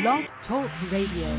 Blog Talk Radio.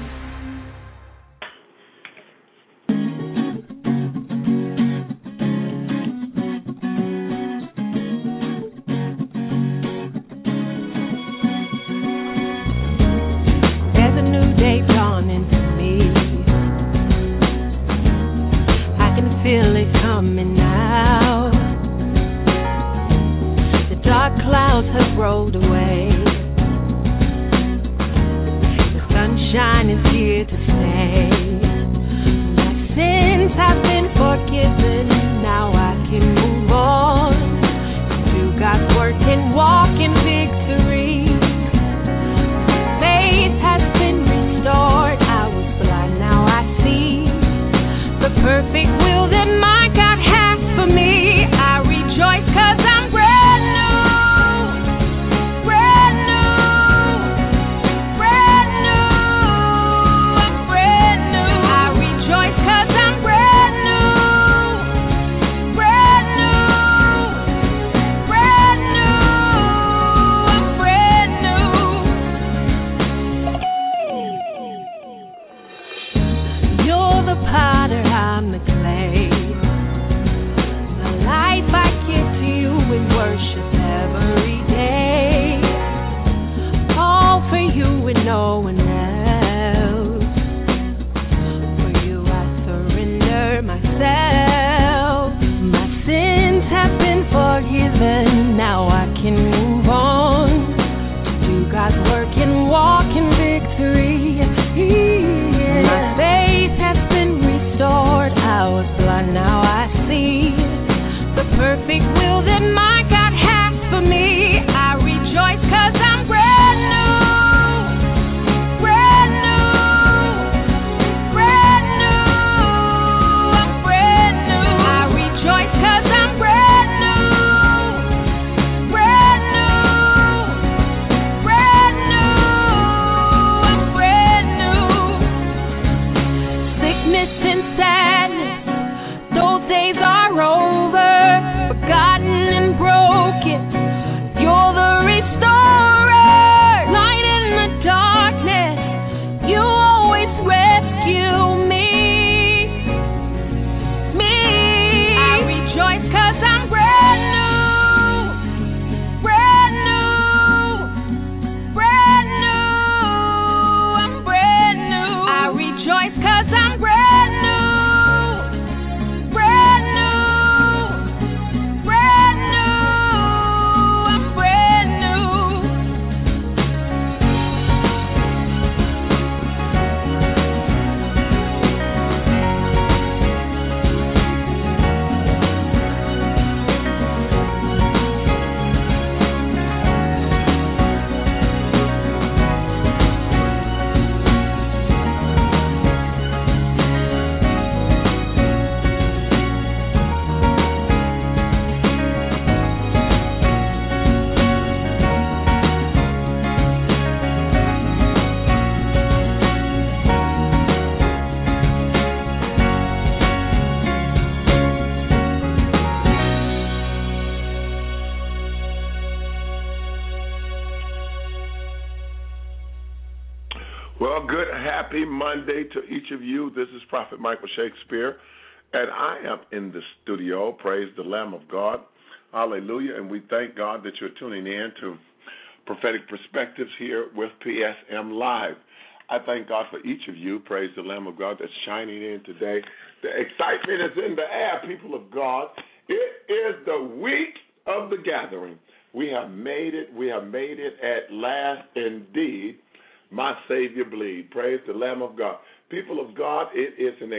Monday to each of you. This is Prophet Michael Shakespeare, and I am in the studio. Praise the Lamb of God. Hallelujah. And we thank God that you're tuning in to Prophetic Perspectives here with PSM Live. I thank God for each of you. Praise the Lamb of God that's shining in today. The excitement is in the air, people of God. It is the week of the gathering. We have made it. We have made it at last indeed. My Savior bleed. Praise the Lamb of God. People of God, it is an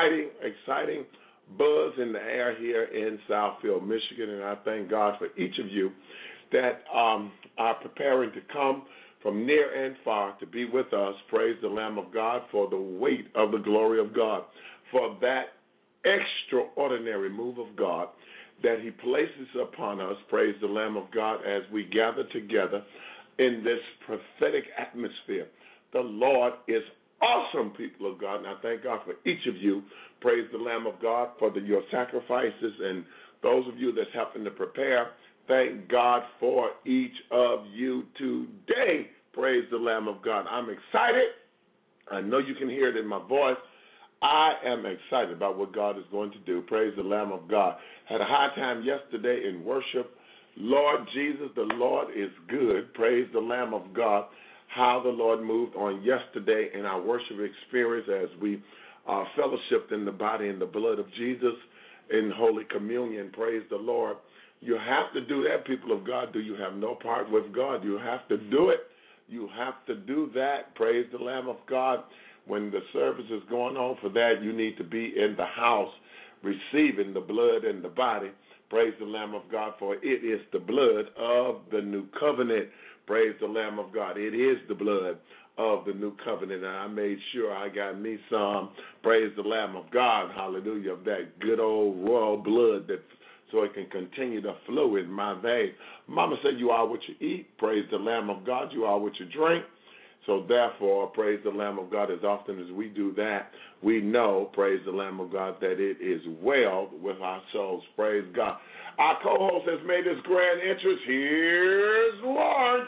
exciting buzz in the air here in Southfield, Michigan, and I thank God for each of you that are preparing to come from near and far to be with us. Praise the Lamb of God for the weight of the glory of God, for that extraordinary move of God that he places upon us. Praise the Lamb of God as we gather together in this prophetic atmosphere. The Lord is awesome, people of God, and I thank God for each of you. Praise the Lamb of God for your sacrifices, and those of you that's helping to prepare, thank God for each of you today. Praise the Lamb of God. I'm excited. I know you can hear it in my voice. I am excited about what God is going to do. Praise the Lamb of God. Had a high time yesterday in worship. Lord Jesus, the Lord is good. Praise the Lamb of God. How the Lord moved on yesterday in our worship experience as we fellowshiped in the body and the blood of Jesus in Holy Communion. Praise the Lord. You have to do that, people of God. Do you have no part with God? You have to do it. You have to do that. Praise the Lamb of God. When the service is going on for that, you need to be in the house receiving the blood and the body. Praise the Lamb of God, for it is the blood of the new covenant. Praise the Lamb of God. It is the blood of the new covenant. And I made sure I got me some, praise the Lamb of God, hallelujah, of that good old royal blood that so it can continue to flow in my veins. Mama said you are what you eat. Praise the Lamb of God. You are what you drink. So therefore, praise the Lamb of God, as often as we do that, we know, praise the Lamb of God, that it is well with our souls. Praise God. Our co-host has made his grand entrance. Here's Lawrence.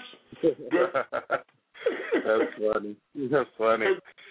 That's funny. That's funny.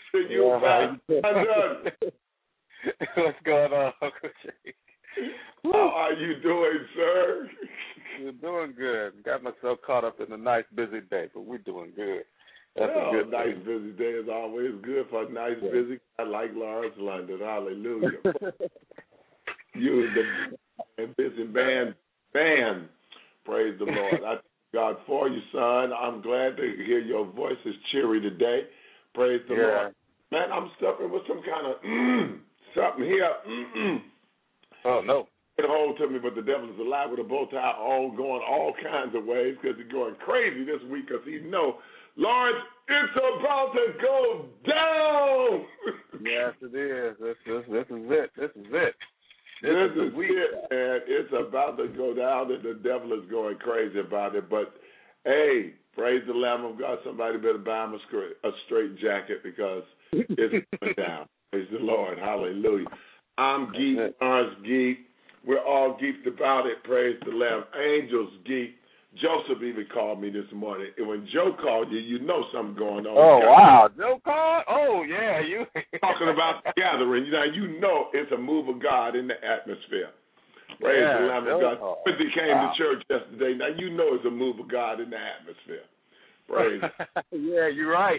What's going on, Uncle Shake? How are you doing, sir? We're doing good. Got myself caught up in a nice busy day, but we're doing good. That's a good nice busy day is always good for a nice busy. I like Lawrence London. Hallelujah. You the busy band. Praise the Lord. I thank God for you, son. I'm glad to hear your voice is cheery today. Praise the Lord. Man, I'm suffering with some kind of something here. Oh, no. Get a hold to me, but the devil is alive with a bow tie on, going all kinds of ways because he's going crazy this week because he knows, Lawrence, it's about to go down. Yes, it is. This is it. This is it. This is it, man. It's about to go down, and the devil is going crazy about it. But, hey, praise the Lamb of God. Somebody better buy him a straight jacket because it's going down. Praise the Lord. Hallelujah. I'm geek, Lawrence geek. We're all geeked about it. Praise the Lamb. Angels geek. Joseph even called me this morning. And when Joe called you, you know something going on. Oh, wow. Joe called? Oh, yeah. You talking about the gathering. You know it's a move of God in the atmosphere. Praise the Lamb of God. When he came to church yesterday, now you know it's a move of God in the atmosphere. Praise. Yeah, you're right.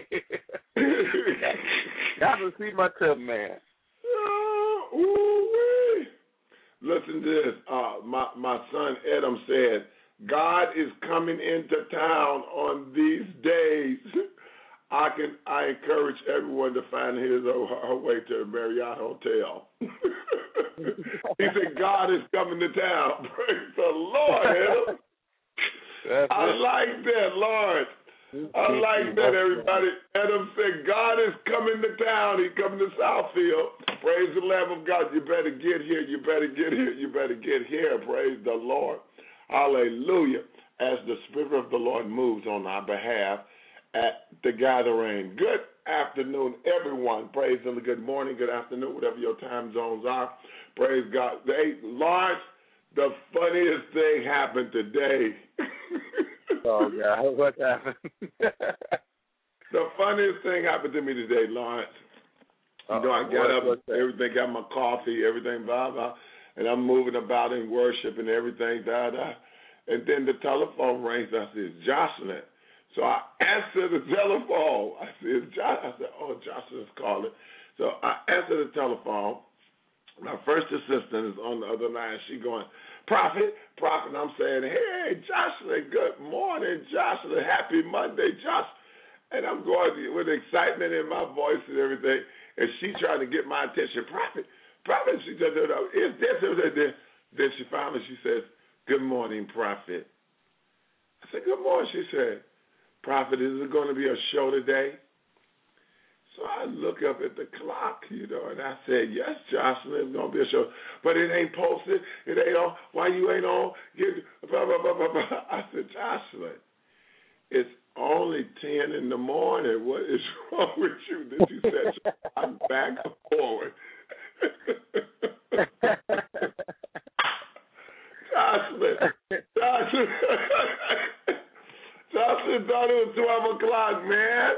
Got to see my tub, man. Listen to this. My son Adam said, God is coming into town on these days. I encourage everyone to find his or her way to the Marriott Hotel. He said, God is coming to town. Praise the Lord, Adam. I like that, Lord. I like that, everybody. Adam said, God is coming to town. He's coming to Southfield. Praise the Lamb of God. You better get here. You better get here. You better get here. Praise the Lord. Hallelujah. As the Spirit of the Lord moves on our behalf at the gathering. Good afternoon, everyone. Praise the Lord. Good morning, good afternoon, whatever your time zones are. Praise God. Lawrence, the funniest thing happened today. Oh, God. What happened? The funniest thing happened to me today, Lawrence. I got up, everything, got my coffee, everything, blah, blah, and I'm moving about in worship and everything, da, da. And then the telephone rings. I said, it's Jocelyn. So I answered the telephone. I said, oh, Jocelyn's calling. So I answered the telephone. My first assistant is on the other line. She going, Prophet. And I'm saying, hey, Jocelyn, good morning, Jocelyn. Happy Monday, Jocelyn. And I'm going with excitement in my voice and everything. And she trying to get my attention. Prophet. She said, is this? Then she finally, she says, good morning, Prophet. I said, good morning. She said, Prophet, is it going to be a show today? So I look up at the clock, and I said, yes, Jocelyn, it's going to be a show. But it ain't posted. It ain't on. Why you ain't on? Blah, blah, blah, blah, blah. I said, Jocelyn, it's only 10 in the morning. What is wrong with you? Then she said, I'm back and forward. Jocelyn thought it was 12 o'clock. clock, man.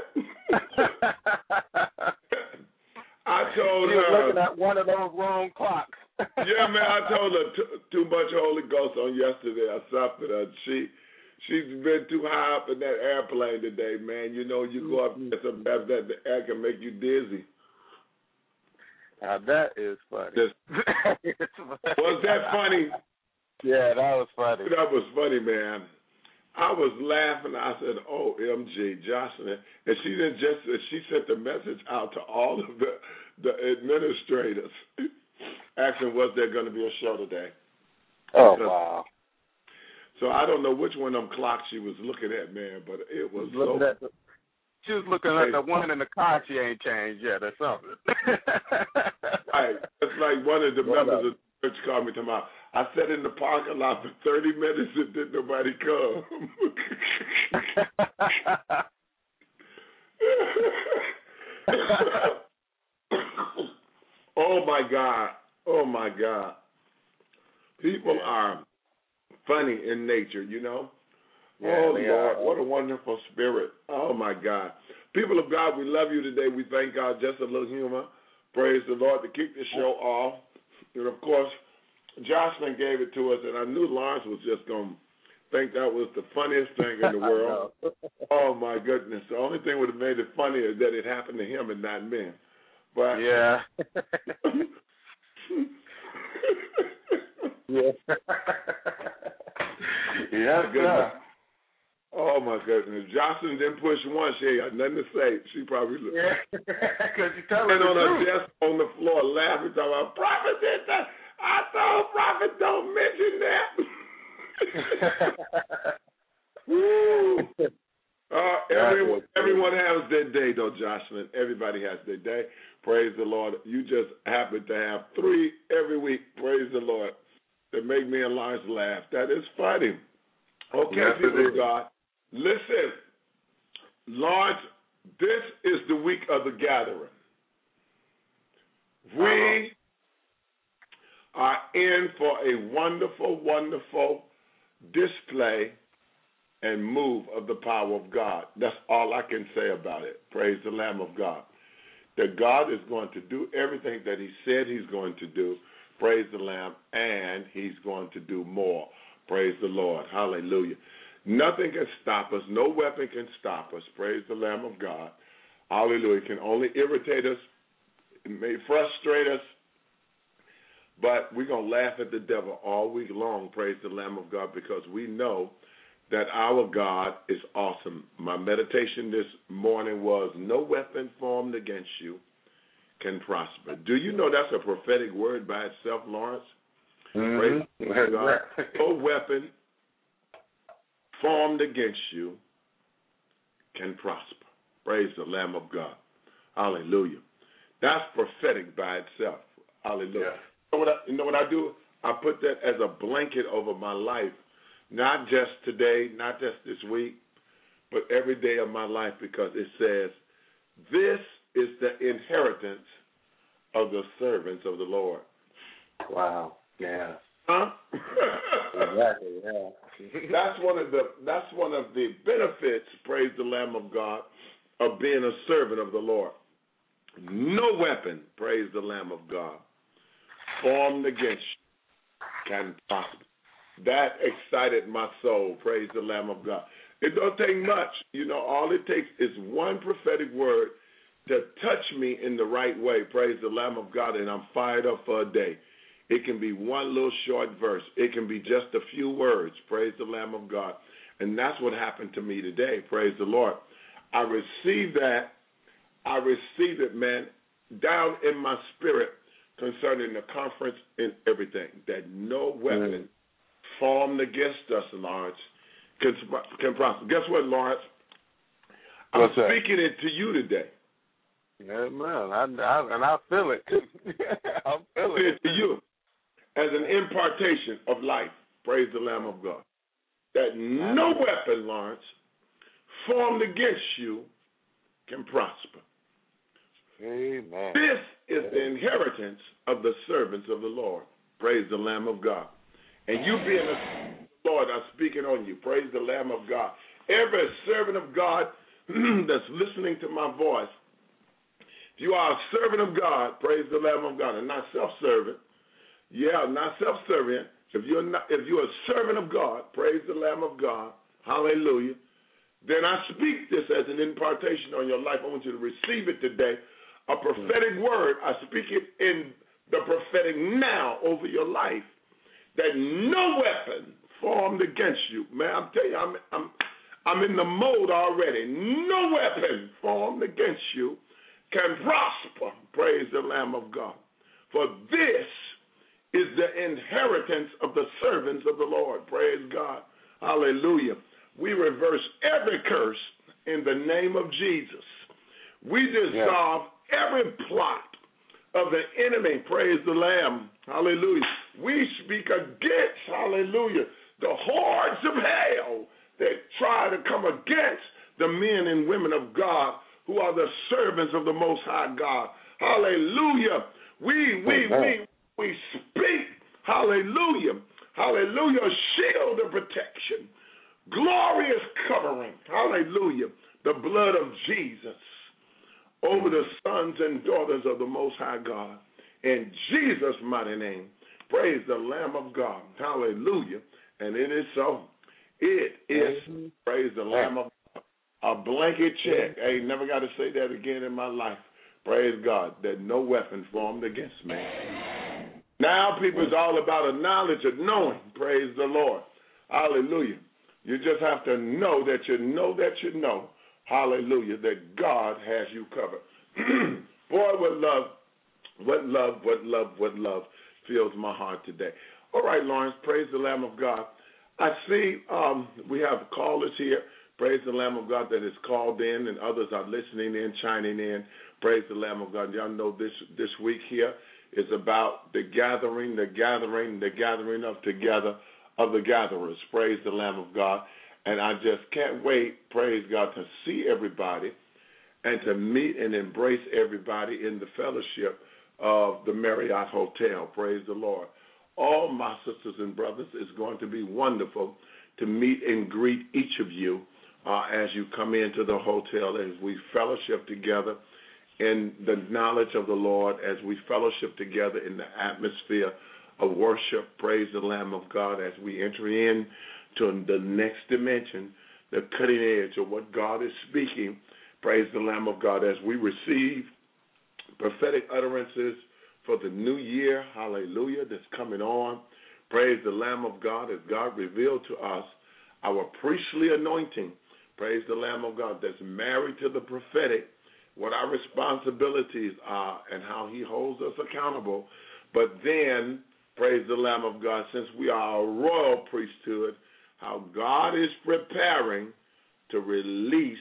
I told she was her. looking at one of those wrong clocks. Yeah, man, I told her too much Holy Ghost on yesterday or something. She's been too high up in that airplane today, man. You know, you go up there, sometimes that the air can make you dizzy. Now that is funny. Was that funny? Yeah, that was funny. That was funny, man. I was laughing. I said, "OMG, Jocelyn," and she sent the message out to all of the administrators, asking was there going to be a show today. Oh, wow. So I don't know which one of them clocks she was looking at, man, but it was she was looking at the one in the car she ain't changed yet or something. Right. It's like one of the members of the church called me tomorrow. I sat in the parking lot for 30 minutes and didn't nobody come. Oh, my God. Oh, my God. People are funny in nature, you know. Yeah, oh, Lord, what a wonderful spirit. Oh, my God. People of God, we love you today. We thank God. Just a little humor. Praise the Lord to kick the show off. And, of course, Jocelyn gave it to us, and I knew Lawrence was just going to think that was the funniest thing in the world. Oh, my goodness. The only thing would have made it funnier is that it happened to him and not me. But yeah. Yeah. Yeah, goodness. Oh, my goodness. Jocelyn didn't push once. She ain't got nothing to say. She probably looked. Yeah, because you tell her on the her truth. desk on the floor laughing, talking about, Prophet did that. I told Prophet don't mention that. Everyone has their day, though, Jocelyn. Everybody has their day. Praise the Lord. You just happen to have 3 every week. Praise the Lord. That make me and Lawrence laugh. That is funny. Okay, yes, people of God. Listen, Lawrence, this is the week of the gathering. We are in for a wonderful, wonderful display and move of the power of God. That's all I can say about it. Praise the Lamb of God. That God is going to do everything that he said he's going to do. Praise the Lamb. And he's going to do more. Praise the Lord. Hallelujah. Nothing can stop us. No weapon can stop us. Praise the Lamb of God. Hallelujah. It can only irritate us. It may frustrate us. But we're going to laugh at the devil all week long. Praise the Lamb of God, because we know that our God is awesome. My meditation this morning was, no weapon formed against you can prosper. Do you know that's a prophetic word by itself, Lawrence? Mm-hmm. Praise God. No weapon formed against you can prosper. Praise the Lamb of God. Hallelujah. That's prophetic by itself. Hallelujah. Yeah. You know what I do? I put that as a blanket over my life, not just today, not just this week, but every day of my life, because it says, this is the inheritance of the servants of the Lord. Wow. Yeah. Huh? Exactly, yeah. That's one of the benefits, praise the Lamb of God, of being a servant of the Lord. No weapon, praise the Lamb of God, formed against you can prosper. That excited my soul, praise the Lamb of God. It don't take much. You know, all it takes is one prophetic word to touch me in the right way, praise the Lamb of God, and I'm fired up for a day. It can be one little short verse. It can be just a few words, praise the Lamb of God. And that's what happened to me today, praise the Lord. I received that. I received it, man, down in my spirit concerning the conference and everything, that no weapon formed against us, Lawrence, can prosper. Guess what, Lawrence? I'm speaking it to you today. Yeah, man, I feel it. I'm feeling it to you as an impartation of life. Praise the Lamb of God. That no weapon, Lawrence, formed against you can prosper. Amen. This is the inheritance of the servants of the Lord. Praise the Lamb of God. And you being a Lord, I'm speaking on you. Praise the Lamb of God. Every servant of God that's listening to my voice, if you are a servant of God, praise the Lamb of God, and not self-serving, not self-serving. If you're a servant of God, praise the Lamb of God, hallelujah, then I speak this as an impartation on your life. I want you to receive it today. A prophetic word, I speak it in the prophetic now over your life, that no weapon formed against you, man, I'm telling you, I'm in the mode already. No weapon formed against you can prosper, praise the Lamb of God. For this is the inheritance of the servants of the Lord, praise God, hallelujah. We reverse every curse in the name of Jesus. We dissolve every plot of the enemy, praise the Lamb, hallelujah. We speak against, hallelujah, the hordes of hell that try to come against the men and women of God who are the servants of the Most High God. Hallelujah. We speak, hallelujah, hallelujah, shield of protection, glorious covering, hallelujah, the blood of Jesus over the sons and daughters of the Most High God. In Jesus' mighty name, praise the Lamb of God. Hallelujah. And it is so. It is, praise the Lamb of God, a blanket check. I ain't never got to say that again in my life. Praise God, that no weapon formed against me. Now, people, it's all about a knowledge of knowing. Praise the Lord. Hallelujah. You just have to know that you know that you know. Hallelujah, that God has you covered. Boy, what love fills my heart today. All right, Lawrence, praise the Lamb of God. I see we have callers here, praise the Lamb of God, that is called in, and others are listening in, chiming in. Praise the Lamb of God. Y'all know this week here is about the gathering of together of the gatherers. Praise the Lamb of God. And I just can't wait, praise God, to see everybody and to meet and embrace everybody in the fellowship of the Marriott Hotel. Praise the Lord. All my sisters and brothers, it's going to be wonderful to meet and greet each of you as you come into the hotel, as we fellowship together in the knowledge of the Lord, as we fellowship together in the atmosphere of worship. Praise the Lamb of God, as we enter in to the next dimension, the cutting edge of what God is speaking. Praise the Lamb of God, as we receive prophetic utterances for the new year, hallelujah, that's coming on. Praise the Lamb of God, as God revealed to us our priestly anointing. Praise the Lamb of God, that's married to the prophetic, what our responsibilities are and how he holds us accountable. But then, praise the Lamb of God, since we are a royal priesthood, how God is preparing to release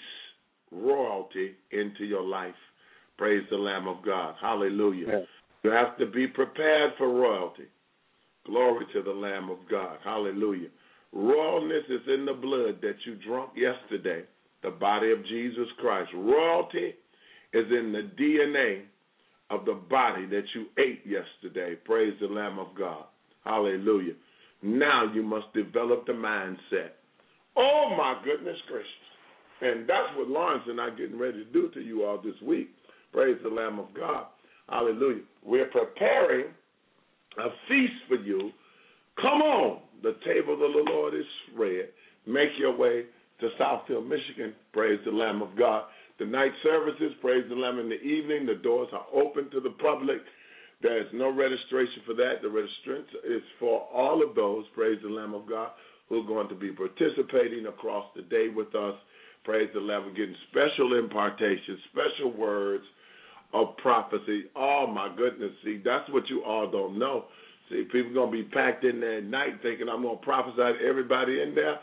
royalty into your life. Praise the Lamb of God. Hallelujah. Yeah. You have to be prepared for royalty. Glory to the Lamb of God. Hallelujah. Royalness is in the blood that you drank yesterday, the body of Jesus Christ. Royalty is in the DNA of the body that you ate yesterday. Praise the Lamb of God. Hallelujah. Now you must develop the mindset. Oh, my goodness gracious. And that's what Lawrence and I are getting ready to do to you all this week. Praise the Lamb of God. Hallelujah. We're preparing a feast for you. Come on. The table of the Lord is spread. Make your way to Southfield, Michigan. Praise the Lamb of God. The night services, praise the Lamb, in the evening. The doors are open to the public. There is no registration for that. The registrant is for all of those, praise the Lamb of God, who are going to be participating across the day with us. Praise the Lamb. We're getting special impartations, special words of prophecy. Oh, my goodness. See, that's what you all don't know. See, people are going to be packed in there at night thinking I'm going to prophesy to everybody in there.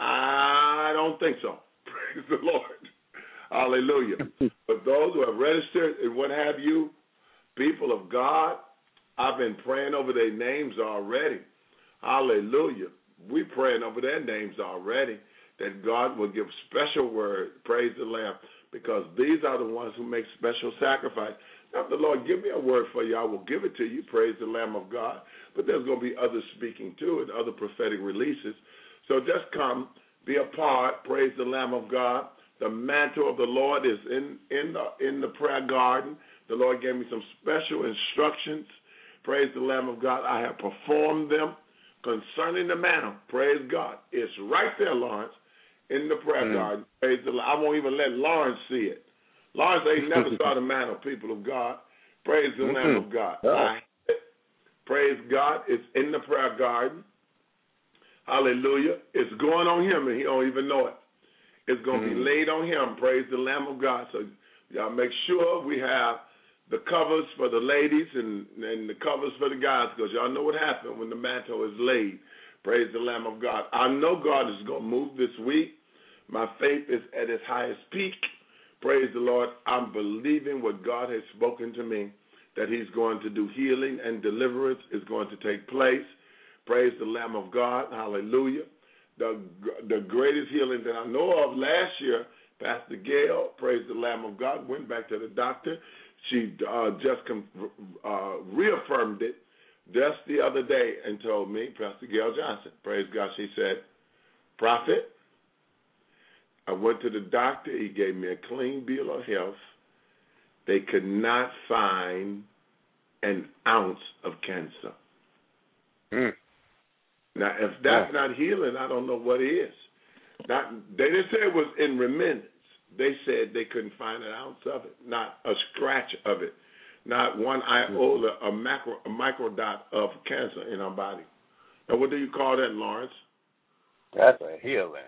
I don't think so. Praise the Lord. Hallelujah. But those who have registered and what have you, people of God, I've been praying over their names already. Hallelujah. We're praying over their names already, that God will give special word, praise the Lamb, because these are the ones who make special sacrifice. Now, if the Lord give me a word for you, I will give it to you, praise the Lamb of God. But there's going to be others speaking too and other prophetic releases. So just come, be a part, praise the Lamb of God. The mantle of the Lord is in the prayer garden. The Lord gave me some special instructions. Praise the Lamb of God. I have performed them concerning the mantle. Praise God. It's right there, Lawrence, in the prayer garden. Praise the Lord. I won't even let Lawrence see it. Lawrence ain't never saw the mantle, people of God. Praise the Lamb of God. Praise God. It's in the prayer garden. Hallelujah. It's going on him, and he don't even know it. It's going to be laid on him. Praise the Lamb of God. So y'all make sure we have the covers for the ladies and the covers for the guys, because y'all know what happened when the mantle is laid. Praise the Lamb of God. I know God is going to move this week. My faith is at its highest peak. Praise the Lord. I'm believing what God has spoken to me, that he's going to do healing and deliverance is going to take place. Praise the Lamb of God. Hallelujah. The greatest healing that I know of last year, Pastor Gail, praise the Lamb of God, went back to the doctor. She just reaffirmed it just the other day and told me, Pastor Gail Johnson, praise God, she said, Prophet, I went to the doctor. He gave me a clean bill of health. They could not find an ounce of cancer. Now, if that's not healing, I don't know what is. They didn't say it was in remnants. They said they couldn't find an ounce of it, not a scratch of it, not one iota, a microdot of cancer in her body. Now, what do you call that, Lawrence? That's a healing.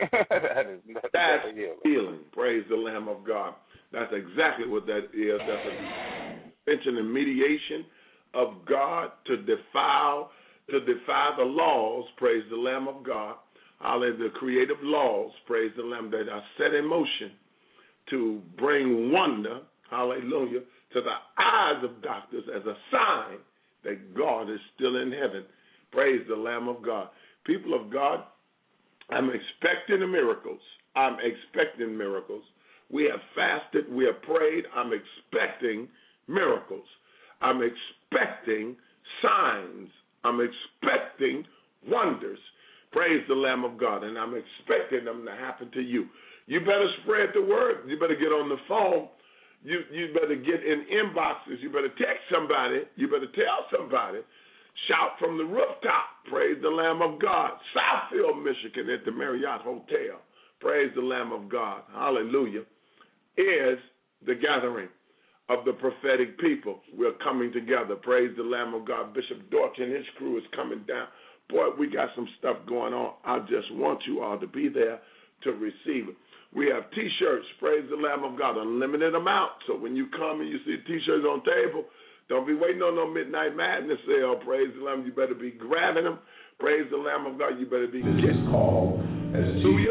That's a healing. Praise the Lamb of God. That's exactly what that is. That's an extension and mediation of God to defy the laws, praise the Lamb of God, hallelujah, the creative laws, praise the Lamb, that are set in motion to bring wonder, hallelujah, to the eyes of doctors as a sign that God is still in heaven. Praise the Lamb of God. People of God, I'm expecting the miracles. I'm expecting miracles. We have fasted. We have prayed. I'm expecting miracles. I'm expecting signs. I'm expecting wonders. Praise the Lamb of God. And I'm expecting them to happen to you. You better spread the word. You better get on the phone. You better get in inboxes. You better text somebody. You better tell somebody. Shout from the rooftop. Praise the Lamb of God. Southfield, Michigan at the Marriott Hotel. Praise the Lamb of God. Hallelujah. Is the gathering of the prophetic people. We're coming together. Praise the Lamb of God. Bishop Dorch and his crew is coming down. Boy, we got some stuff going on. I just want you all to be there to receive it. We have T-shirts. Praise the Lamb of God. Unlimited amount. So when you come and you see T-shirts on table, don't be waiting on no Midnight Madness sale. Praise the Lamb. You better be grabbing them. Praise the Lamb of God. You better be getting called. Hallelujah.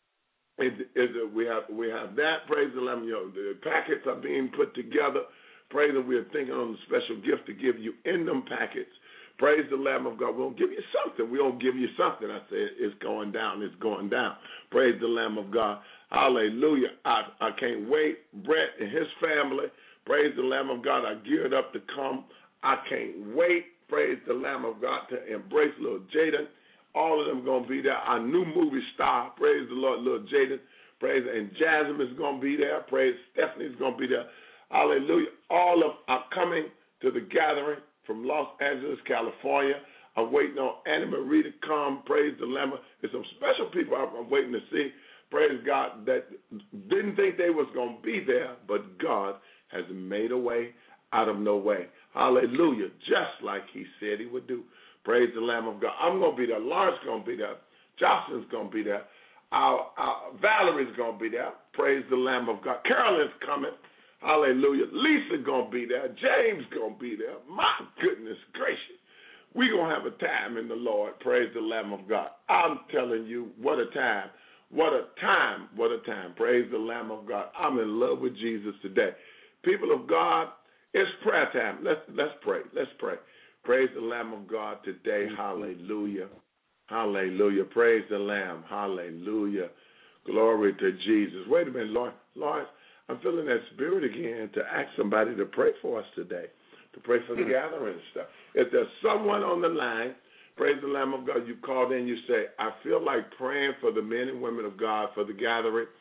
We have that. Praise the Lamb. You know, the packets are being put together. Praise the, we're thinking on the special gift to give you in them packets. Praise the Lamb of God. We don't give you something. We don't give you something. I said it's going down. It's going down. Praise the Lamb of God. Hallelujah. I can't wait. Brett and his family. Praise the Lamb of God. I geared up to come. I can't wait. Praise the Lamb of God to embrace little Jaden. All of them going to be there. Our new movie star. Praise the Lord, little Jaden. Praise, and Jasmine is going to be there. Praise, Stephanie's going to be there. Hallelujah. All of are coming to the gathering from Los Angeles, California. I'm waiting on Anna Marie to come. Praise the Lamb. There's some special people I'm waiting to see. Praise God, that didn't think they was going to be there, but God has made a way out of no way. Hallelujah. Just like he said he would do. Praise the Lamb of God. I'm going to be there. Lawrence going to be there. Jocelyn's going to be there. Valerie's going to be there. Praise the Lamb of God. Carolyn's coming. Hallelujah. Lisa going to be there. James going to be there. My goodness gracious. We're going to have a time in the Lord. Praise the Lamb of God. I'm telling you, what a time. What a time. What a time. Praise the Lamb of God. I'm in love with Jesus today. People of God, it's prayer time. Let's pray. Let's pray. Praise the Lamb of God today. Hallelujah. Hallelujah. Praise the Lamb. Hallelujah. Glory to Jesus. Wait a minute, Lord, I'm feeling that spirit again to ask somebody to pray for us today, to pray for the gathering and stuff. If there's someone on the line, praise the Lamb of God, you called in, you say, I feel like praying for the men and women of God for the gathering.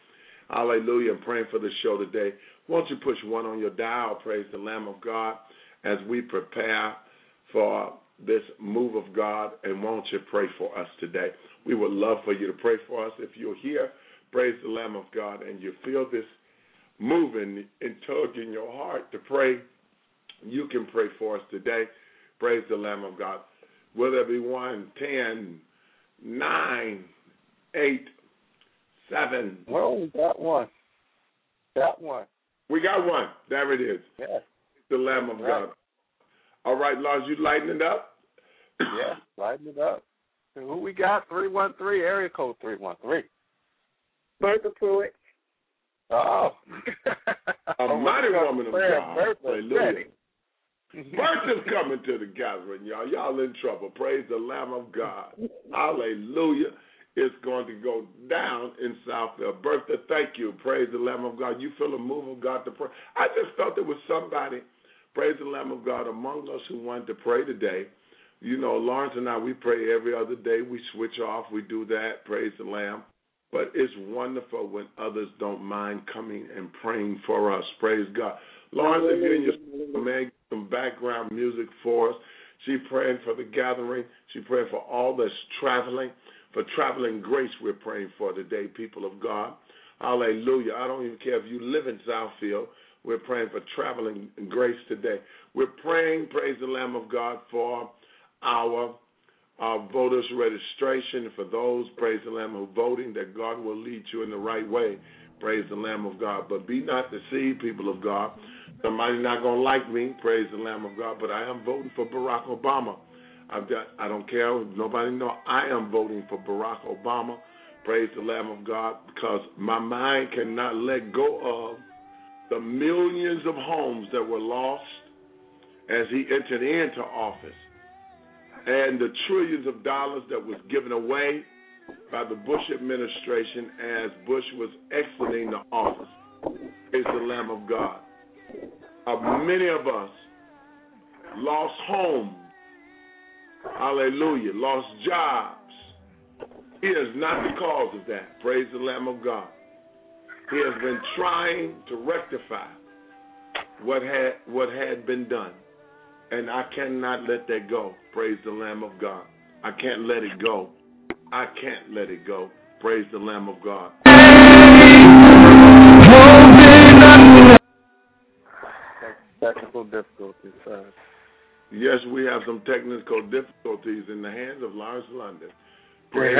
Hallelujah. And praying for the show today. Won't you push 1 on your dial? Praise the Lamb of God as we prepare for this move of God. And won't you pray for us today? We would love for you to pray for us. If you're here, praise the Lamb of God, and you feel this moving and tug in your heart to pray, you can pray for us today. Praise the Lamb of God. Will there be 1, 10, 9, 8, 7? Well, we got one. Got one. We got one. There it is. Yes. The Lamb of God. All right, Lars, you lighten it up? Yeah, lighten it up. And who we got? 313, area code 313. Bertha Pruitt. Oh. A mighty woman of God. Hallelujah. Bertha's coming to the gathering, y'all. Y'all in trouble. Praise the Lamb of God. Hallelujah. It's going to go down in Southfield. Bertha, thank you. Praise the Lamb of God. You feel a move of God to pray. I just felt there was somebody, praise the Lamb of God, among us who wanted to pray today. You know, Lawrence and I, we pray every other day. We switch off. We do that. Praise the Lamb. But it's wonderful when others don't mind coming and praying for us. Praise God. Lawrence, if you're in your man, get some background music for us. She praying for the gathering. She praying for all that's traveling. For traveling grace, we're praying for today, people of God. Hallelujah. I don't even care if you live in Southfield. We're praying for traveling grace today. We're praying, praise the Lamb of God, for our voters registration. For those, praise the Lamb, who are voting, that God will lead you in the right way. Praise the Lamb of God. But be not deceived, people of God. Somebody's not going to like me, praise the Lamb of God, but I am voting for Barack Obama. I don't care if nobody know. I am voting for Barack Obama. Praise the Lamb of God, because my mind cannot let go of the millions of homes that were lost as he entered into office, and the trillions of dollars that was given away by the Bush administration as Bush was exiting the office. Praise the Lamb of God. Many of us lost homes. Hallelujah. Lost jobs. He is not the cause of that. Praise the Lamb of God. He has been trying to rectify what had been done. And I cannot let that go. Praise the Lamb of God. I can't let it go. I can't let it go. Praise the Lamb of God. Technical difficulties, sir. Yes, we have some technical difficulties in the hands of Lawrence London. Praise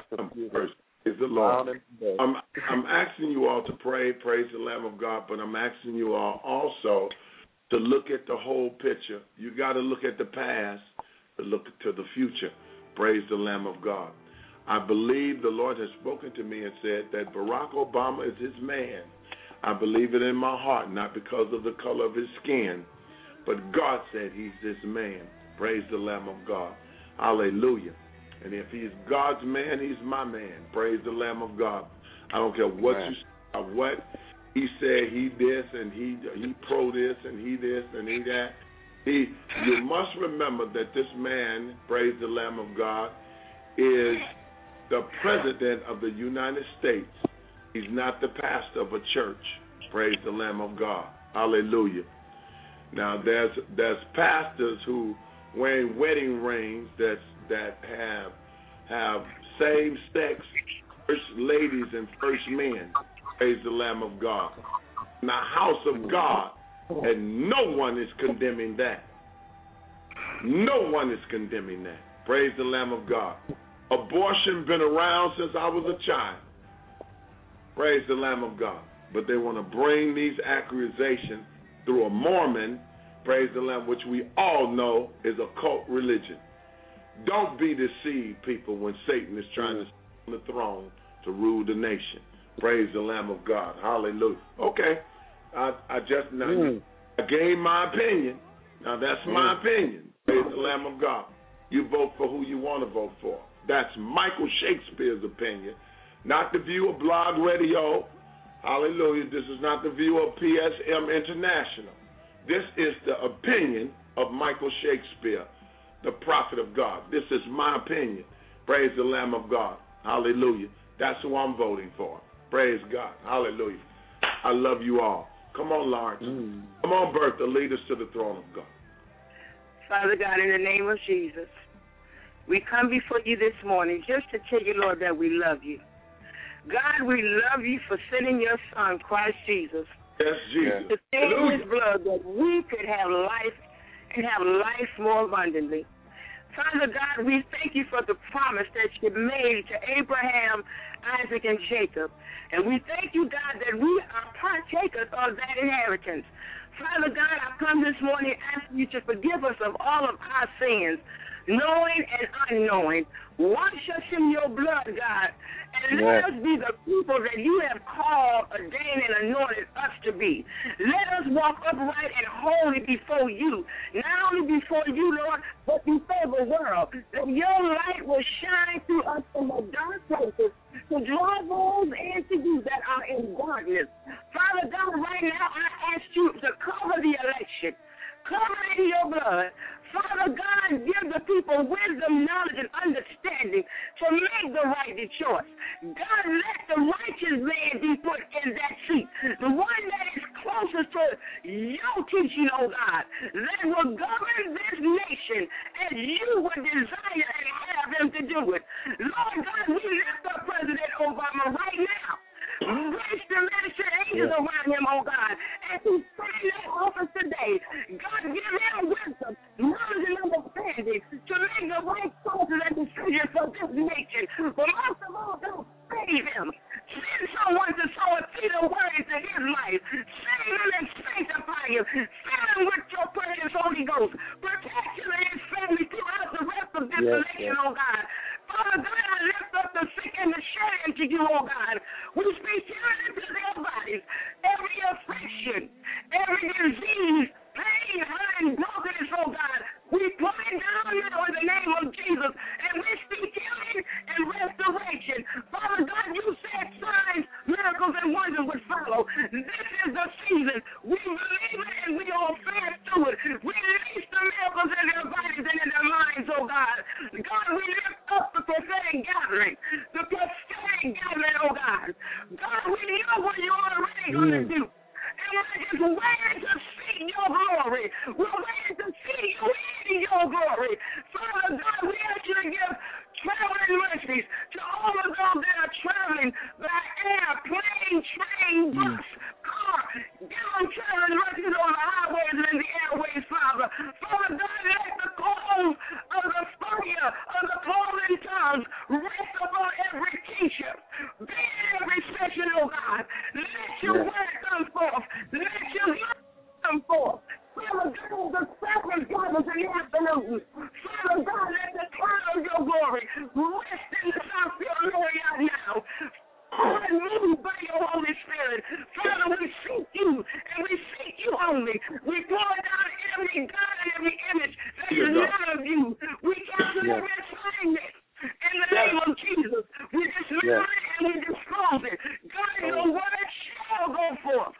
the Lord. I'm asking you all to pray, praise the Lamb of God, but I'm asking you all also to look at the whole picture. You got to look at the past to look to the future. Praise the Lamb of God. I believe the Lord has spoken to me and said that Barack Obama is his man. I believe it in my heart, not because of the color of his skin, but God said he's his man. Praise the Lamb of God. Hallelujah. And if he's God's man, he's my man. Praise the Lamb of God. I don't care what you say, what he said, he this and he pro this and he this and he that. You must remember that this man, praise the Lamb of God, is the president of the United States. He's not the pastor of a church. Praise the Lamb of God. Hallelujah. Now there's pastors who wearing wedding rings that have same-sex first ladies and first men. Praise the Lamb of God. In the house of God, and no one is condemning that. No one is condemning that. Praise the Lamb of God. Abortion been around since I was a child. Praise the Lamb of God. But they want to bring these accusations through a Mormon, praise the Lamb, which we all know is a cult religion. Don't be deceived, people, when Satan is trying to sit on the throne to rule the nation. Praise the Lamb of God. Hallelujah. Okay. I gave my opinion. Now, that's my opinion. Praise the Lamb of God. You vote for who you want to vote for. That's Michael Shakespeare's opinion, not the view of Blog Radio. Hallelujah. This is not the view of PSM International. This is the opinion of Michael Shakespeare, the prophet of God. This is my opinion. Praise the Lamb of God. Hallelujah. That's who I'm voting for. Praise God. Hallelujah. I love you all. Come on, Lawrence. Come on, Bertha. Lead us to the throne of God. Father God, in the name of Jesus, we come before you this morning just to tell you, Lord, that we love you. God, we love you for sending your Son, Christ Jesus, Yes, Jesus. to shed his blood that we could have life and have life more abundantly. Father God, we thank you for the promise that you made to Abraham, Isaac, and Jacob. And we thank you, God, that we are partakers of that inheritance. Father God, I come this morning asking you to forgive us of all of our sins, knowing and unknowing. Wash us in your blood, God, and let us be the people that you have called, ordained, and anointed us to be. Let us walk upright and holy before you, not only before you, Lord, but before the world, that your light will shine through us in the dark places to draw those into you that are in darkness. Father God, right now I ask you to cover the election. Cover it in your blood. Father God, give the people wisdom, knowledge, and understanding to make the right choice. God, let the righteous man be put in that seat, the one that is closest to your teaching, oh God, that will govern this nation as you would desire and have them to do it. Lord God, we lift up President Obama right now. Grace the minister angels around him, oh God, as he stands in that office today. God, give him wisdom, knowledge, and understanding to make the right choices and decisions for this nation. But most of all, don't save him. Send someone to sow a seed of word into his life. Save him and sanctify him. Fill him with your precious Holy Ghost. Protect him and his family throughout the rest of this election, oh God. Father God, I lift up the sick and the shed into you, oh God. We speak healing into their bodies. Every affliction, every disease, pain, hurt, and brokenness, oh God. We pull it down now in the name of Jesus, and we speak healing and restoration. Father God, you said signs, miracles, and wonders would follow. This is the season. We believe it and we hold fast to it. We release the miracles in their bodies and in their minds, oh God. God, we lift up the prophetic gathering, oh God. God, we know what you're already going to do. And we're just waiting to see your glory. We're waiting to see you in your glory. Father God, we ask you to give traveling mercies to all of those that are traveling by air, plane, train, bus, car. Give them traveling mercies on the highways and in the airways, Father. Father God, let the coals of the fire of the clothing tongues rest upon every teacher. Be in every session, oh God. Let your word come forth. Let your love come forth. Father God, the sacrifice gathers in the afternoon. Father God, let the cloud of your glory rest in the South Carolina now. God, move by your Holy Spirit. Father, we seek you, and we seek you only. We pour down every God and every image that is not of you. We cancel every assignment. In the name of Jesus, we dismantle it and we dispose it. God, your word shall go forth.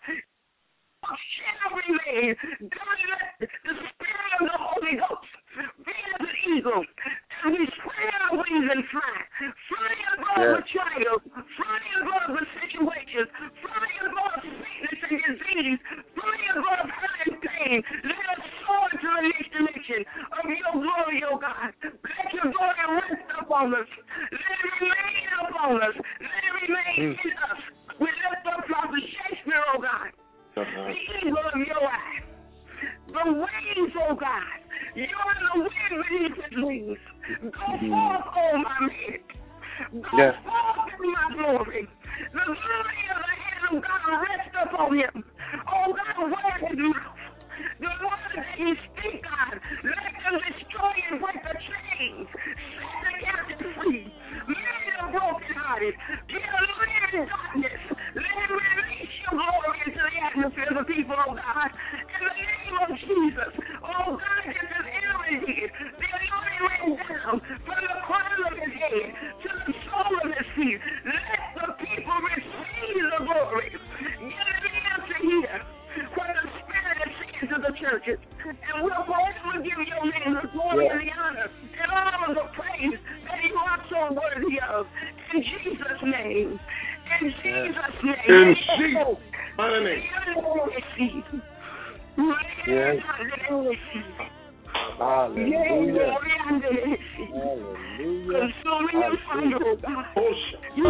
Shall remain. God, let the Spirit of the Holy Ghost be as an eagle, and we spread our wings and fly. Fly above the trials, fly above the situations, fly above sickness and disease, fly above hurt and pain. Let us soar to the next dimension of your glory, O God. Let your glory rest upon us. Let it remain upon us. Let it remain in us. We lift up Prophet Shakespeare, O God. The eagle of your eye, the wings, oh God, you're the wind beneath his wings. Go forth, oh my man. Go forth in my glory. The glory of the hand of God rest upon him. Oh God, where his mouth. The word that he speak, God, let them destroy and break the chains. Set the captive free. Many are brokenhearted. Get a light in darkness. Let him release your glory into the atmosphere of the people, oh God. In the name of Jesus. Oh God, just as Aaron did. The anointing ran down from the crown of his head to the sole of his feet. Let the people receive the glory. Get an ear to hear what the Spirit is saying to the churches. And we'll forever give your name the glory and the honor and all of the praise that you are so worthy of. In Jesus' name. In Jesus' In Jesus' mighty name. Yes. Hallelujah. Consuming your fire, oh God. Oh,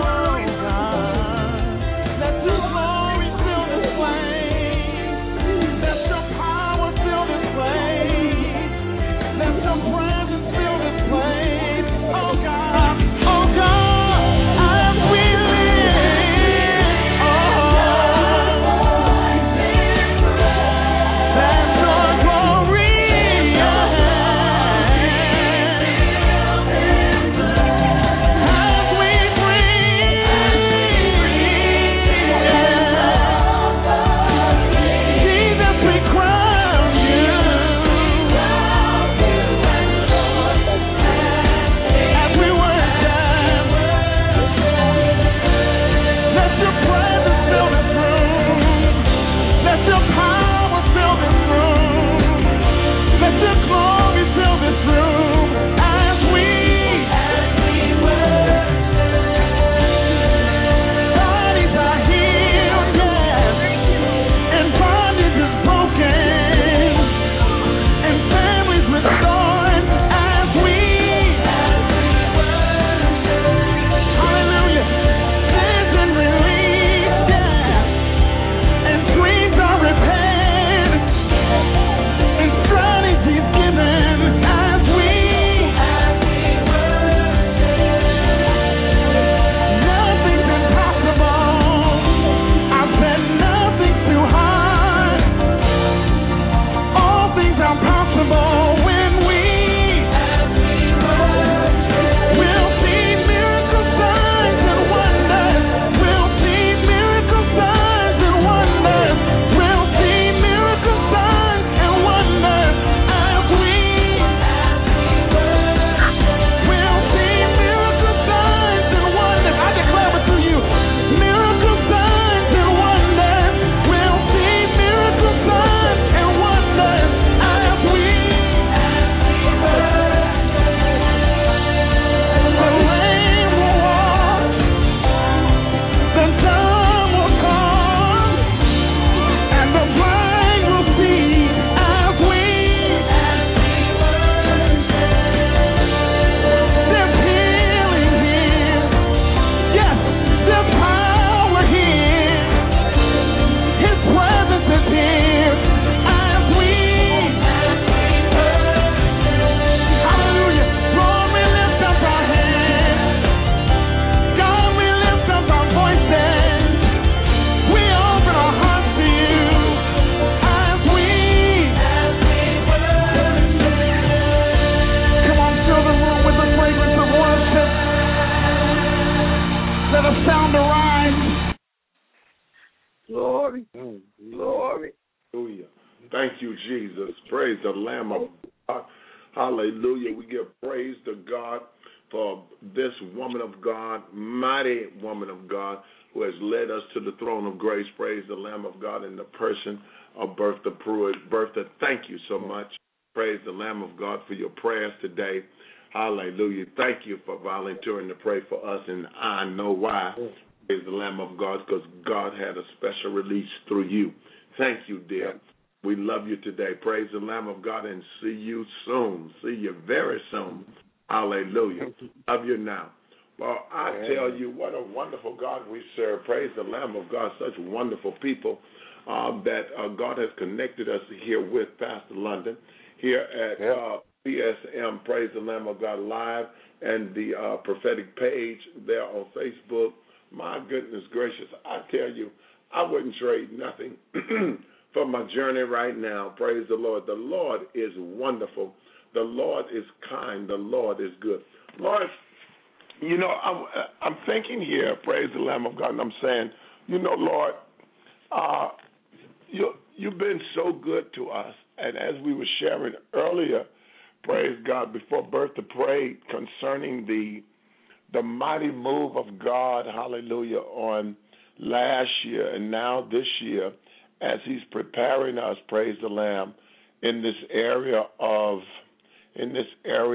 Let your glory fill this place. Let your power fill this place. Let your presence fill this place. Oh God, as we live. Oh, let your glory as we Jesus, we crown you as we worship. Let your presence fill this room. Let your power fill this room. Let your glory fill this room as we bodies are healed, yes, and bondage is broken, and families restored as we, hallelujah, sins and released, yes, and dreams are repaired, and strategies given as we, nothing's impossible. I said nothing's too hard. All things are possible when we will see miracle signs and wonders. We'll see miracle signs and wonders. We'll see miracle signs and wonders as we will see miracle signs and wonders. I declare it to you. Miracle signs and wonders. We'll see miracle signs and wonders as we the lame will walk, the dumb will come, and the blind will see as we there's healing here. Yes, there's power here. His presence is here as we hallelujah. Lord, we lift up our hands. God, we lift up our voices. We open our hearts to you as we come on, fill the room with the fragrance of worship. Let us sound arise. Glory, Mm. glory. hallelujah. Thank you, Jesus. Praise the Lamb of God. Hallelujah. We give praise to God for this woman of God, mighty woman of God, who has led us to the throne of grace. Praise the Lamb of God in the person of Bertha Pruitt. Bertha, thank you so much. Praise the Lamb of God for your prayers today. Hallelujah. Thank you for volunteering to pray for us, and I know why. Praise the Lamb of God, because God had a special release through you. Thank you, dear. We love you today. Praise the Lamb of God, and see you soon. See you very soon. Hallelujah. Love you now. Well, I tell you, what a wonderful God we serve. Praise the Lamb of God. Such wonderful people that God has connected us here with Pastor London here at PSM, Praise the Lamb of God Live, and the prophetic page there on Facebook. My goodness gracious, I tell you, I wouldn't trade nothing for my journey right now. Praise the Lord. The Lord is wonderful. The Lord is kind. The Lord is good. Lord, you know, I'm thinking here, praise the Lamb of God, and I'm saying, you know, Lord, you've been so good to us. And as we were sharing earlier, praise God, before Bertha prayed concerning the mighty move of God, hallelujah, on last year and now this year, as he's preparing us, praise the Lamb, in this area of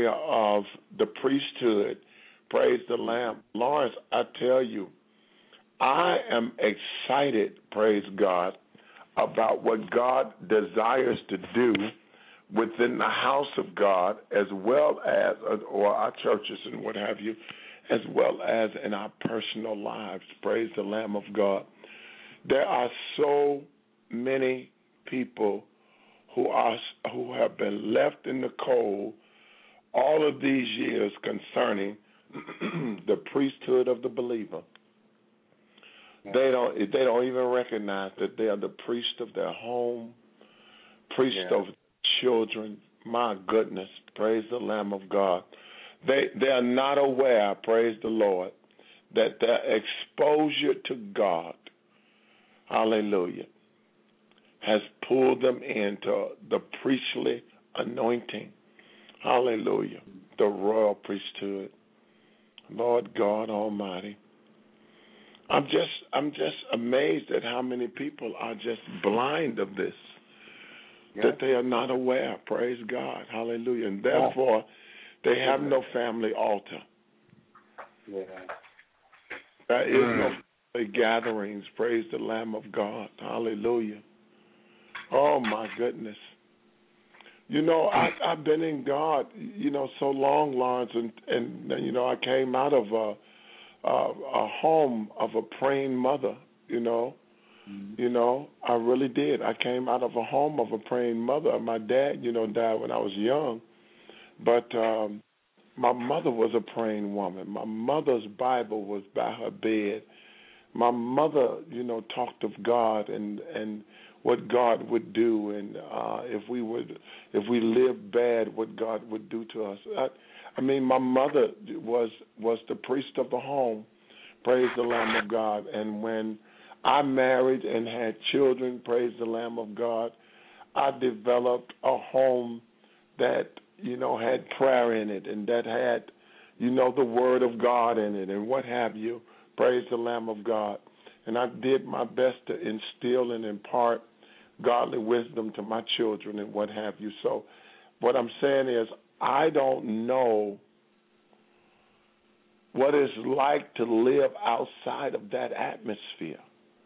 the priesthood, praise the Lamb. Lawrence, I tell you, I am excited, praise God, about what God desires to do within the house of God, as well as, or our churches and what have you, as well as in our personal lives. Praise the Lamb of God. There are so many people who have been left in the cold all of these years concerning the priesthood of the believer. They don't even recognize that they are the priest of their home, priest of children. My goodness, praise the Lamb of God. They are not aware, praise the Lord, that their exposure to God, hallelujah, has pulled them into the priestly anointing, hallelujah, the royal priesthood. Lord God Almighty. I'm just amazed at how many people are just blind of this, that they are not aware, praise God, hallelujah, and therefore they have no family altar. There is no family gatherings, praise the Lamb of God, hallelujah. Oh, my goodness. You know, I've been in God, you know, so long, Lawrence, and you know, I came out of a home of a praying mother, you know. You know, I really did. I came out of a home of a praying mother. My dad, you know, died when I was young, but my mother was a praying woman. My mother's Bible was by her bed. My mother, you know, talked of God and what God would do, and if we lived bad, what God would do to us. I mean, my mother was the priest of the home, praise the Lamb of God. And when I married and had children, praise the Lamb of God, I developed a home that, you know, had prayer in it and that had, you know, the Word of God in it and what have you, praise the Lamb of God. And I did my best to instill and impart godly wisdom to my children and what have you. So what I'm saying is, I don't know what it's like to live outside of that atmosphere.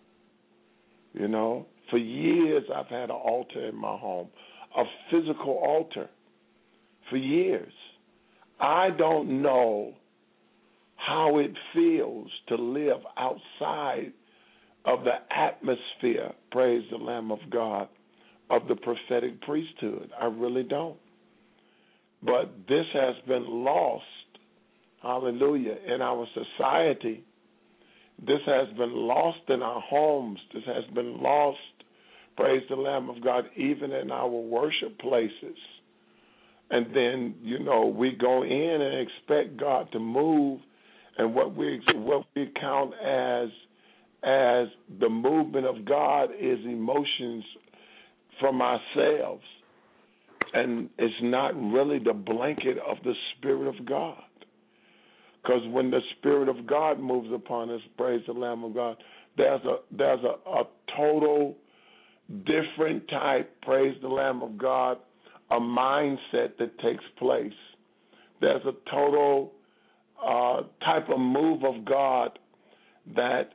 You know, for years I've had an altar in my home, a physical altar, for years. I don't know how it feels to live outside of the atmosphere, praise the Lamb of God, of the prophetic priesthood. I really don't. But this has been lost, hallelujah, in our society. This has been lost in our homes. This has been lost, praise the Lamb of God, even in our worship places. And then, you know, we go in and expect God to move, and what we count as the movement of God is emotions from ourselves. And it's not really the blanket of the Spirit of God. Because when the Spirit of God moves upon us, praise the Lamb of God, there's a total different type, praise the Lamb of God, a mindset that takes place. There's a total type of move of God that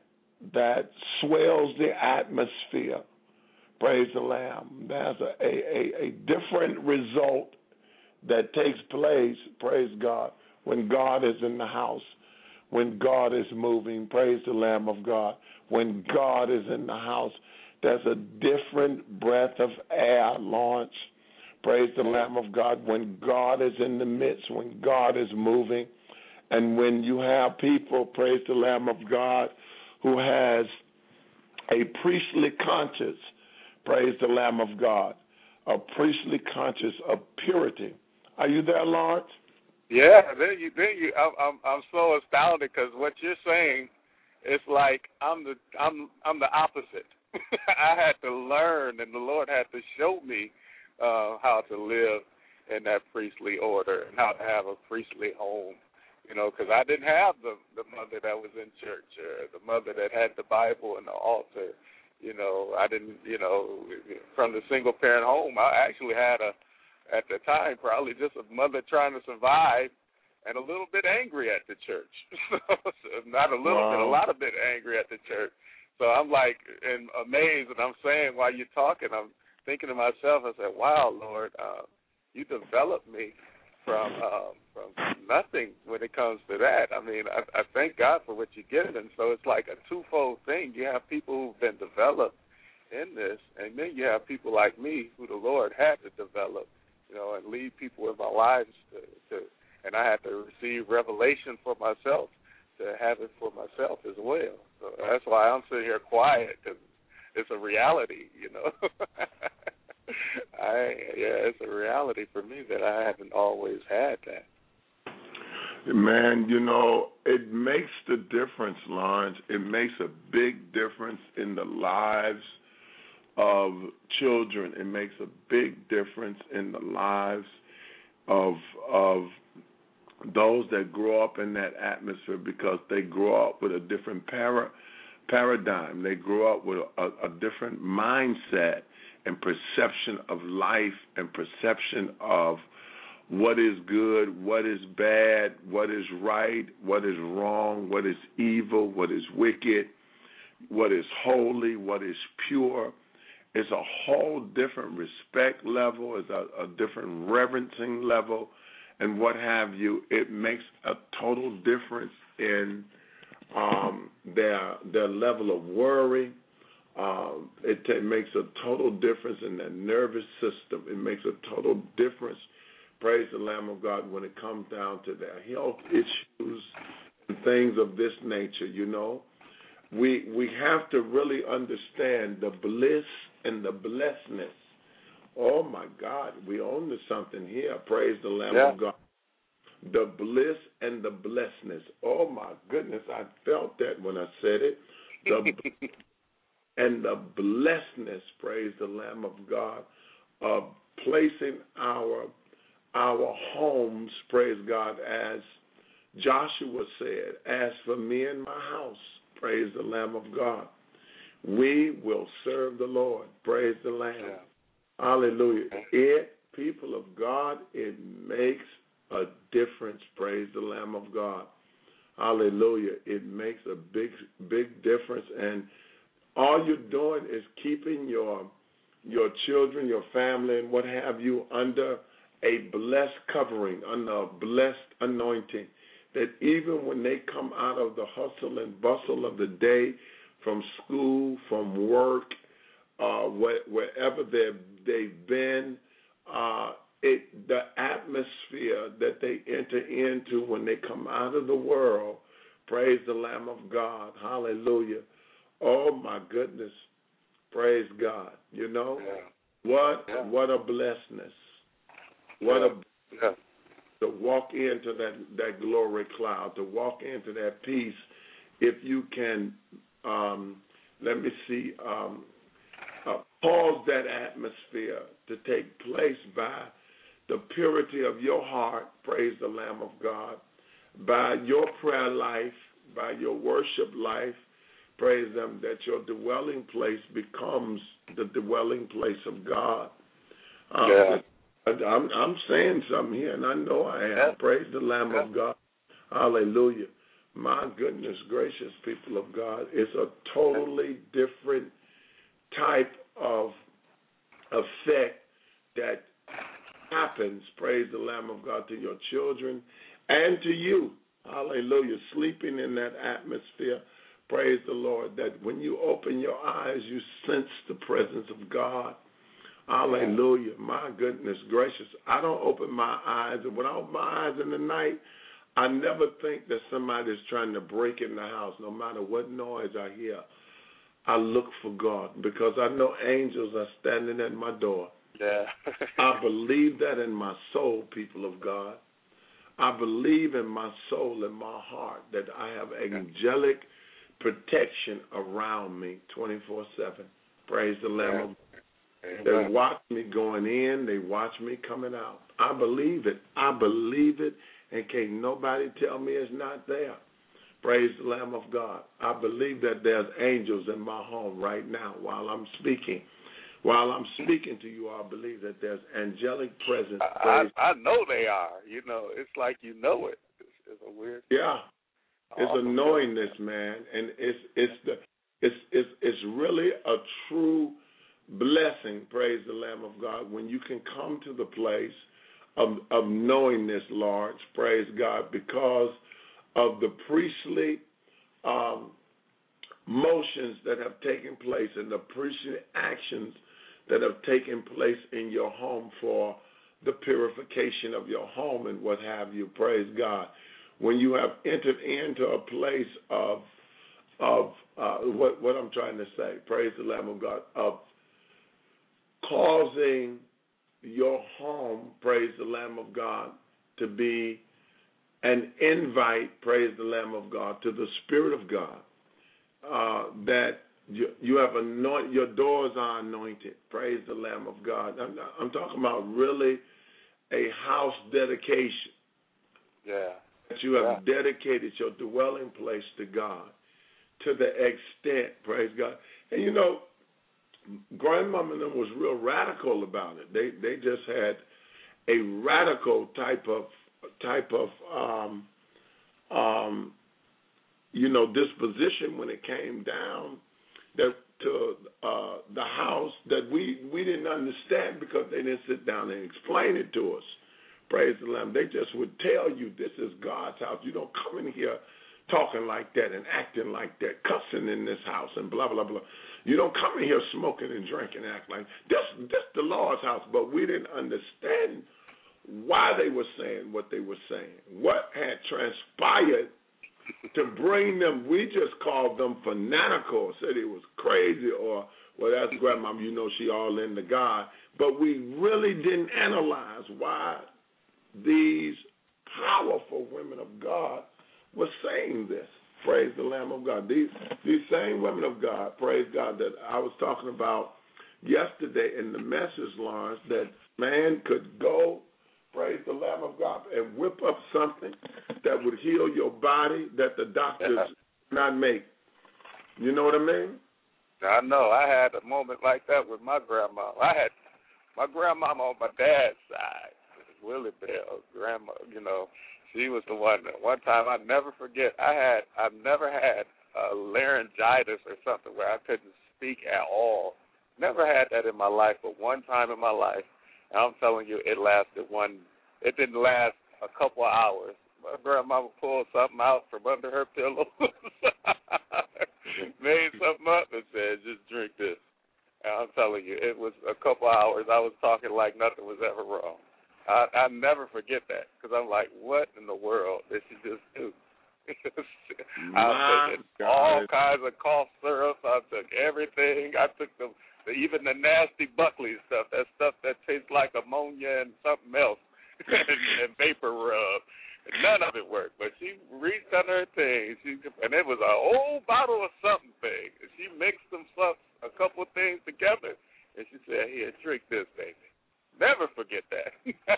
swells the atmosphere. Praise the Lamb. There's a different result that takes place, praise God, when God is in the house, when God is moving, praise the Lamb of God. When God is in the house, there's a different breath of air, Lawrence, praise the Lamb of God, when God is in the midst, when God is moving, and when you have people, praise the Lamb of God, who has a priestly conscience, praise the Lamb of God, a priestly conscience of purity. Are you there, Lawrence? Yeah, I'm so astounded because what you're saying is like I'm the opposite. I had to learn, and the Lord had to show me how to live in that priestly order and how to have a priestly home. You know, because I didn't have the mother that was in church or the mother that had the Bible and the altar. You know, I didn't, you know, from the single-parent home, I actually had at the time, probably just a mother trying to survive and a little bit angry at the church. Not a little bit, a lot of bit angry at the church. So I'm like amazed, and I'm saying while you're talking, I'm thinking to myself, I said, wow, Lord, you developed me from nothing when it comes to that. I mean, I thank God for what you're giving. And so it's like a twofold thing. You have people who've been developed in this, and then you have people like me who the Lord had to develop, and lead people in my lives to and I had to receive revelation for myself to have it for myself as well. So that's why I'm sitting here quiet, because it's a reality, it's a reality for me that I haven't always had that. Man, it makes the difference, Lawrence. It makes a big difference in the lives of children. It makes a big difference in the lives of those that grow up in that atmosphere, because they grow up with a different paradigm. They grow up with a different mindset and perception of life and perception of what is good, what is bad, what is right, what is wrong, what is evil, what is wicked, what is holy, what is pure. It's a whole different respect level. It's a different reverencing level and what have you. It makes a total difference in their level of worry. It makes a total difference in their nervous system. It makes a total difference, praise the Lamb of God, when it comes down to their health issues and things of this nature, We have to really understand the bliss and the blessedness. Oh, my God, we own to something here, praise the Lamb of God. The bliss and the blessedness. Oh, my goodness, I felt that when I said it. And the blessedness, praise the Lamb of God, of placing our homes, praise God, as Joshua said, as for me and my house, praise the Lamb of God, we will serve the Lord, praise the Lamb. Yeah. Hallelujah. People of God, it makes a difference, praise the Lamb of God. Hallelujah. It makes a big, big difference. And all you're doing is keeping your children, your family, and what have you under a blessed covering, under a blessed anointing, that even when they come out of the hustle and bustle of the day, from school, from work, wherever they've been, the atmosphere that they enter into when they come out of the world, praise the Lamb of God, hallelujah. Oh, my goodness, praise God. What a blessedness. To walk into that glory cloud, to walk into that peace, if you can, cause that atmosphere to take place by the purity of your heart, praise the Lamb of God, by your prayer life, by your worship life, praise them, that your dwelling place becomes the dwelling place of God. I'm saying something here, and I know I am. Yeah. Praise the Lamb of God. Hallelujah. My goodness gracious, people of God, it's a totally different type of effect that happens, praise the Lamb of God, to your children and to you. Hallelujah. Sleeping in that atmosphere, praise the Lord, that when you open your eyes, you sense the presence of God. Hallelujah. My goodness gracious. I don't open my eyes, and when I open my eyes in the night, I never think that somebody's trying to break in the house. No matter what noise I hear, I look for God, because I know angels are standing at my door. Yeah. I believe that in my soul, people of God. I believe in my soul and my heart that I have angelic protection around me 24/7. Praise the Lamb of God. They watch me going in. They watch me coming out. I believe it. I believe it, and can't nobody tell me it's not there. Praise the Lamb of God. I believe that there's angels in my home right now while I'm speaking. While I'm speaking to you, I believe that there's angelic presence. I know they are. It's like you know it. It's a weird. Yeah, it's awesome a knowingness, man, and it's really a true blessing. Praise the Lamb of God when you can come to the place of knowingness, Lord. Praise God, because of the priestly motions that have taken place and the priestly actions that have taken place in your home for the purification of your home and what have you. Praise God. When you have entered into a place of what I'm trying to say, praise the Lamb of God, of causing your home, praise the Lamb of God, to be an invite, praise the Lamb of God, to the Spirit of God, that you have anointed, your doors are anointed, praise the Lamb of God. I'm talking about really a house dedication. Yeah. That you have dedicated your dwelling place to God to the extent, praise God. And you know, Grandmama and them was real radical about it. They just had a radical type of disposition when it came down that to the house that we didn't understand because they didn't sit down and explain it to us. Praise the Lamb. They just would tell you this is God's house. You don't come in here talking like that and acting like that, cussing in this house and blah, blah, blah. You don't come in here smoking and drinking and act like this the Lord's house. But we didn't understand why they were saying what they were saying, what had transpired to bring them. We just called them fanatical, said it was crazy, or, well, that's Grandma, you know, she all into God. But we really didn't analyze why these powerful women of God were saying this. Praise the Lamb of God. These same women of God, praise God, that I was talking about yesterday in the message, Lawrence, that man could go, praise the Lamb of God, and whip up something that would heal your body that the doctors not make. You know what I mean? I know. I had a moment like that with my grandma. I had my grandmama on my dad's side, Willie Bell, grandma, you know. She was the one. One time I never forget. I've never had laryngitis or something where I couldn't speak at all. Never had that in my life, but one time in my life, and I'm telling you, it didn't last a couple of hours. My grandma would pull something out from under her pillow, made something up and said, just drink this. And I'm telling you, it was a couple of hours. I was talking like nothing was ever wrong. I never forget that because I'm like, what in the world did she just do? I took all kinds of cough syrups. I took everything. I took even the nasty Buckley stuff, that stuff that tastes like ammonia and something else, and vapor rub. None of it worked. But she reached under her thing, and it was an old bottle of something thing. She mixed a couple of things together, and she said, here, drink this, baby. Never forget that.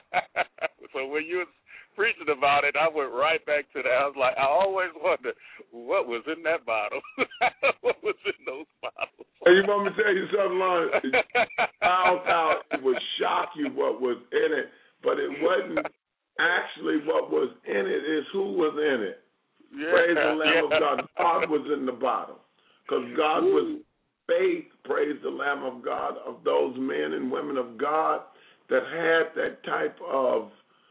So when you was preaching about it, I went right back to that. I was like, I always wondered what was in that bottle. What was in those bottles? Hey, you want me to tell you something, Lawrence? It would shock you what was in it, but it wasn't actually what was in it. It's who was in it. Yeah, praise the Lamb of God. God was in the bottle because God was faith, praise the Lamb of God, of those men and women of God that had that type of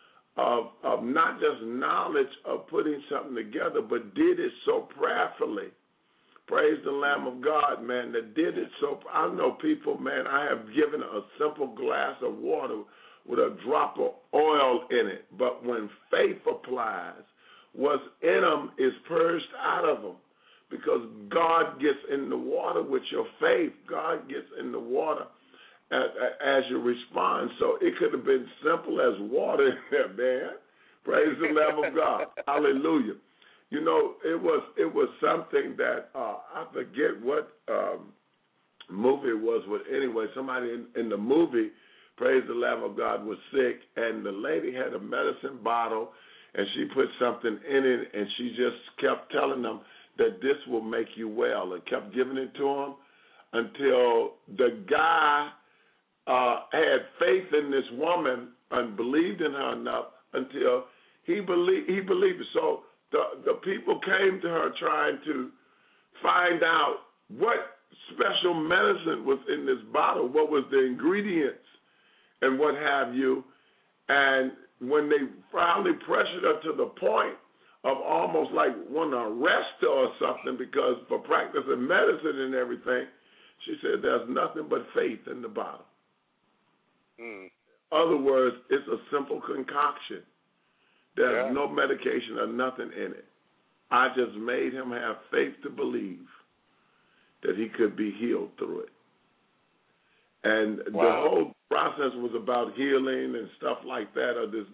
not just knowledge of putting something together, but did it so prayerfully. Praise the Lamb of God, man, that did it so. I know people, man, I have given a simple glass of water with a drop of oil in it, but when faith applies, what's in them is purged out of them because God gets in the water with your faith. God gets in the water as you respond. So it could have been simple as water in there, man. Praise the Lamb of God. Hallelujah. You know, it was something that I forget what movie it was, but anyway, somebody in the movie, praise the Lamb of God, was sick, and the lady had a medicine bottle, and she put something in it, and she just kept telling them that this will make you well, and kept giving it to them until the guy had faith in this woman and believed in her enough until He believed it. So the people came to her trying to find out what special medicine was in this bottle, what was the ingredients, and what have you. And when they finally pressured her to the point of almost like wanting to arrest her or something because for practicing medicine and everything, she said there's nothing but faith in the bottle. In other words, it's a simple concoction. There's no medication or nothing in it. I just made him have faith to believe that he could be healed through it. And the whole process was about healing and stuff like that, or this,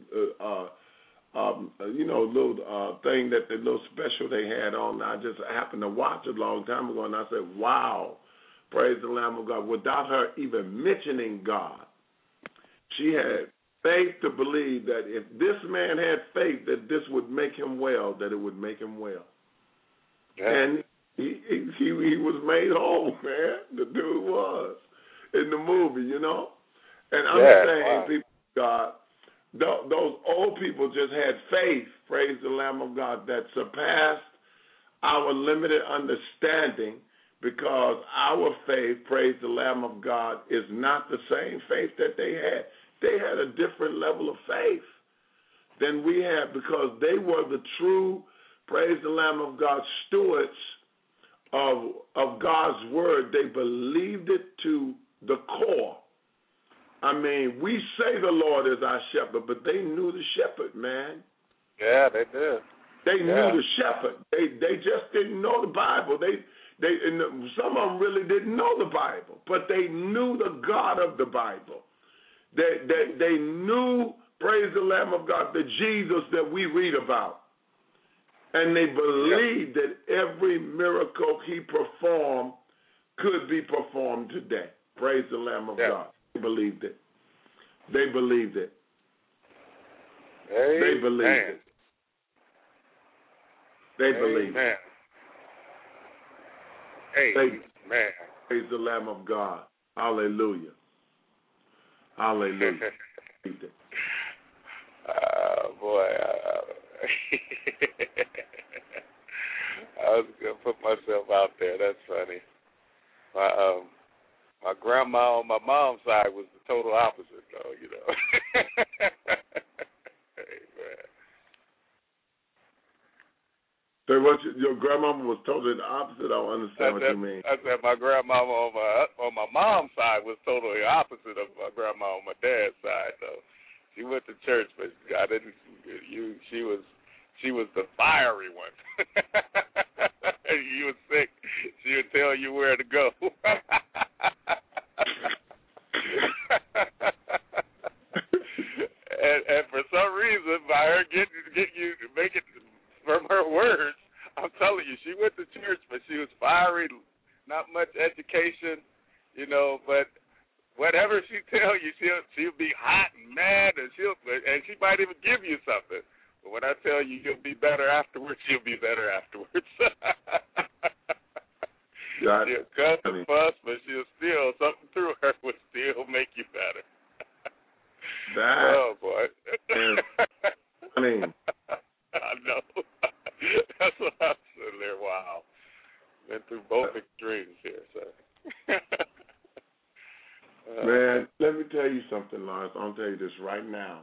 little thing that the little special they had on. I just happened to watch it a long time ago, and I said, wow, praise the Lamb of God. Without her even mentioning God, she had faith to believe that if this man had faith that this would make him well, that it would make him well. Yeah. And he was made whole, man. The dude was in the movie, you know. And I'm saying, people of God, those old people just had faith, praise the Lamb of God, that surpassed our limited understanding, because our faith, praise the Lamb of God, is not the same faith that they had. They had a different level of faith than we had, because they were the true, praise the Lamb of God, stewards of God's word. They believed it to the core. I mean, we say the Lord is our shepherd, but they knew the shepherd, man. Yeah, they did. They knew the shepherd. They just didn't know the Bible. And some of them really didn't know the Bible, but they knew the God of the Bible. They knew, praise the Lamb of God, the Jesus that we read about. And they believed that every miracle he performed could be performed today. Praise the Lamb of God. They believed it. They believed it. Amen. They believed it. They believed it. Amen. Praise the Lamb of God. Hallelujah. Hallelujah. Boy, I was going to put myself out there. That's funny. My grandma on my mom's side was the total opposite, though, you know. Amen. So what your grandmama was totally the opposite? I don't understand what you mean. I said my grandmama on my mom's side was totally opposite of my grandma on my dad's side, though. She went to church, but I didn't. She was the fiery one. You was sick, she would tell you where to go. and for some reason, by her get you to make it from her words, I'm telling you, she went to church, but she was fiery, not much education, you know, but whatever she tell you, she'll be hot and mad, and she might even give you something. But when I tell you you'll be better afterwards, you'll be better afterwards. She'll cuss and fuss, but she'll still, something through her will still make you better. Oh, boy. I mean, I know. That's what I'm sitting there. Wow. Been through both extremes here, so. Man, let me tell you something, Lawrence. I'll tell you this right now.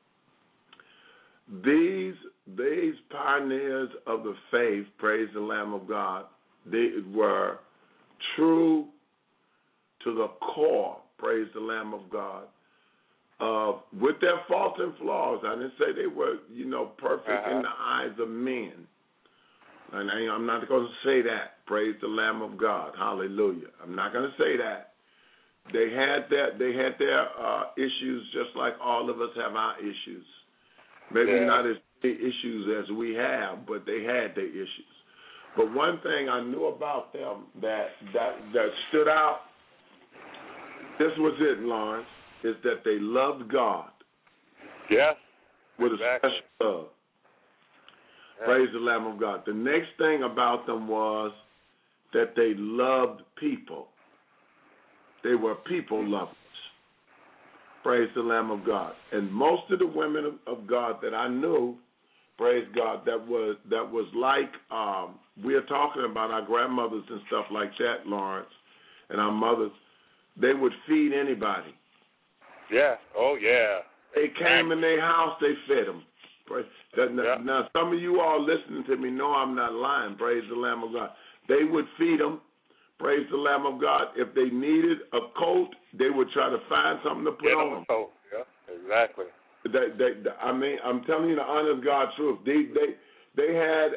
These pioneers of the faith, praise the Lamb of God, they were true to the core, praise the Lamb of God, with their faults and flaws. I didn't say they were, perfect in the eyes of men. And I'm not going to say that, praise the Lamb of God, hallelujah. I'm not going to say that. They had their issues just like all of us have our issues. Maybe not as many issues as we have, but they had their issues. But one thing I knew about them that stood out, this was it, Lawrence, is that they loved God. Yeah. With a special love. Yeah. Praise the Lamb of God. The next thing about them was that they loved people. They were people lovers. Praise the Lamb of God. And most of the women of God that I knew praise God, that was like we are talking about our grandmothers and stuff like that, Lawrence, and our mothers. They would feed anybody. Yeah. Oh, yeah. They came in their house, they fed them. Now, some of you all listening to me know I'm not lying. Praise the Lamb of God. They would feed them. Praise the Lamb of God. If they needed a coat, they would try to find something to put on them. Coat. Yeah, exactly. I mean, I'm telling you the honest God truth. They had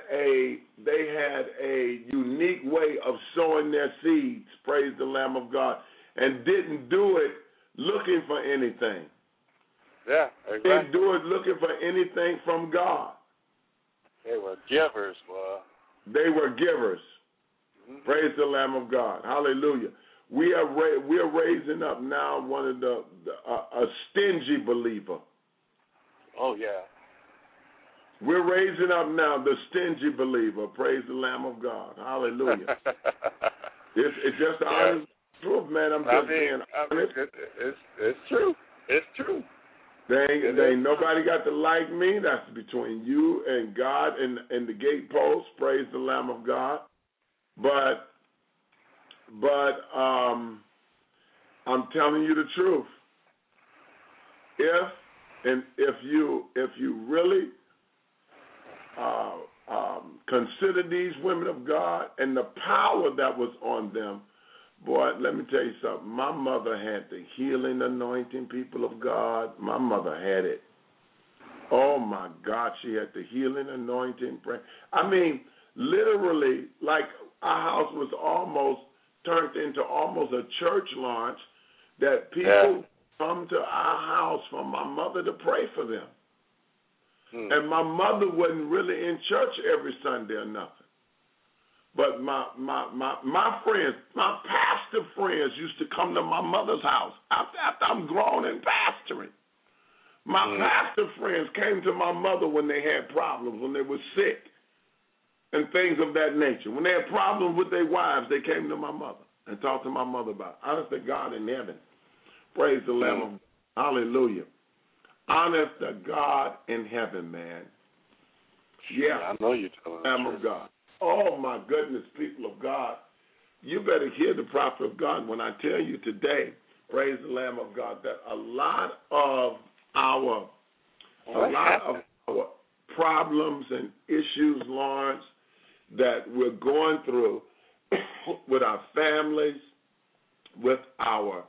a unique way of sowing their seeds. Praise the Lamb of God, and didn't do it looking for anything. Yeah, exactly. They didn't do it looking for anything from God. They were givers, boy. They were givers. Mm-hmm. Praise the Lamb of God. Hallelujah. We are raising up now one of a stingy believer. Oh, yeah. We're raising up now the stingy believer. Praise the Lamb of God. Hallelujah. It's just the honest truth, man. I'm just being honest. It's true. It's true. They ain't nobody got to like me. That's between you and God and the gatepost. Praise the Lamb of God. But I'm telling you the truth. If you really consider these women of God and the power that was on them, boy, let me tell you something. My mother had the healing anointing, people of God. My mother had it. Oh, my God, she had the healing anointing. I mean, literally, like our house was almost turned into almost a church launch that people come to our house for my mother to pray for them. And my mother wasn't really in church every Sunday or nothing. But my friends, my pastor friends used to come to my mother's house after I'm grown and pastoring. My pastor friends came to my mother when they had problems, when they were sick, and things of that nature. When they had problems with their wives, they came to my mother and talked to my mother about it. Honest to God in heaven. Praise the Lamb of God. Hallelujah. Honest to God in heaven, man. Yeah. I know you're telling the Lamb truth. of God. Oh, my goodness, people of God. You better hear the prophet of God when I tell you today, praise the Lamb of God, that a lot of our problems and issues, Lawrence, that we're going through with our families, with our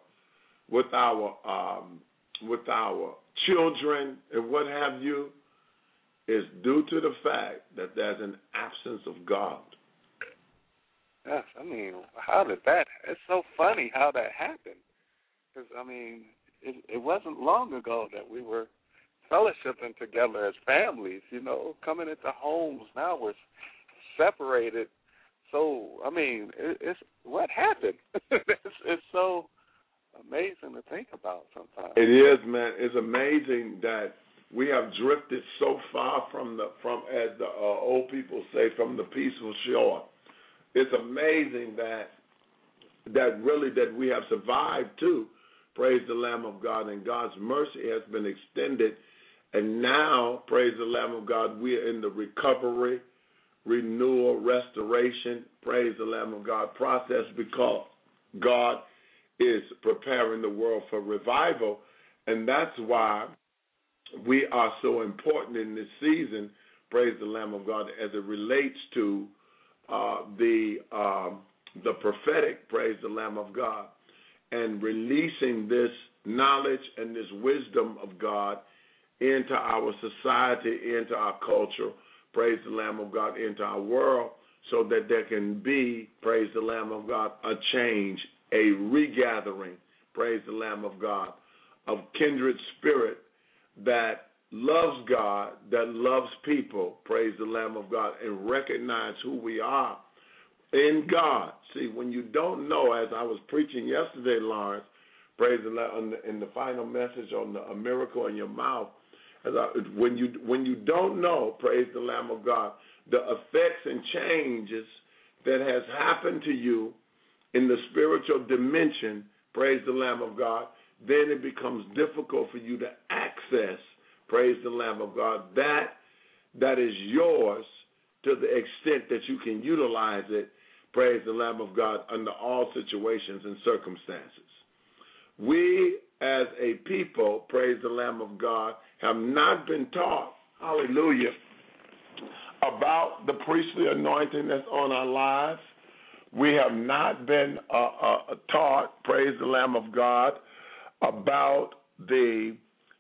children and what have you, is due to the fact that there's an absence of God. Yes, I mean, how did that? It's so funny how that happened. Because, I mean, it wasn't long ago that we were fellowshipping together as families, you know, coming into homes. Now we're separated. So, I mean, it's what happened? It's so amazing to think about sometimes. It is, man. It's amazing that we have drifted so far from as the old people say, from the peaceful shore. It's amazing that we have survived too. Praise the Lamb of God, and God's mercy has been extended. And now, praise the Lamb of God, we are in the recovery, renewal, restoration, praise the Lamb of God process, because God is preparing the world for revival. And that's why we are so important in this season, praise the Lamb of God, as it relates to the prophetic, praise the Lamb of God, and releasing this knowledge and this wisdom of God into our society, into our culture, praise the Lamb of God, into our world, so that there can be, praise the Lamb of God, a change, a regathering, praise the Lamb of God, of kindred spirit that loves God, that loves people, praise the Lamb of God, and recognize who we are in God. See, when you don't know, as I was preaching yesterday, Lawrence, praise the Lamb, in the final message on A Miracle in Your Mouth, when you don't know, praise the Lamb of God, the effects and changes that has happened to you in the spiritual dimension, praise the Lamb of God, then it becomes difficult for you to access, praise the Lamb of God, that that is yours to the extent that you can utilize it, praise the Lamb of God, under all situations and circumstances. We as a people, praise the Lamb of God, have not been taught, hallelujah, about the priestly anointing that's on our lives. We have not been taught, praise the Lamb of God, about the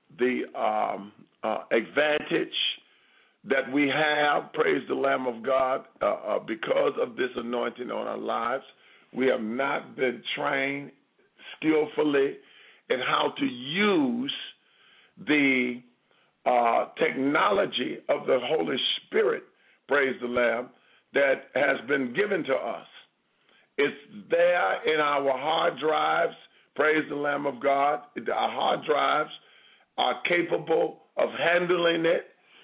advantage that we have, praise the Lamb of God, because of this anointing on our lives. We have not been trained skillfully in how to use the technology of the Holy Spirit, praise the Lamb, that has been given to us. It's there in our hard drives, praise the Lamb of God. Our hard drives are capable of handling it.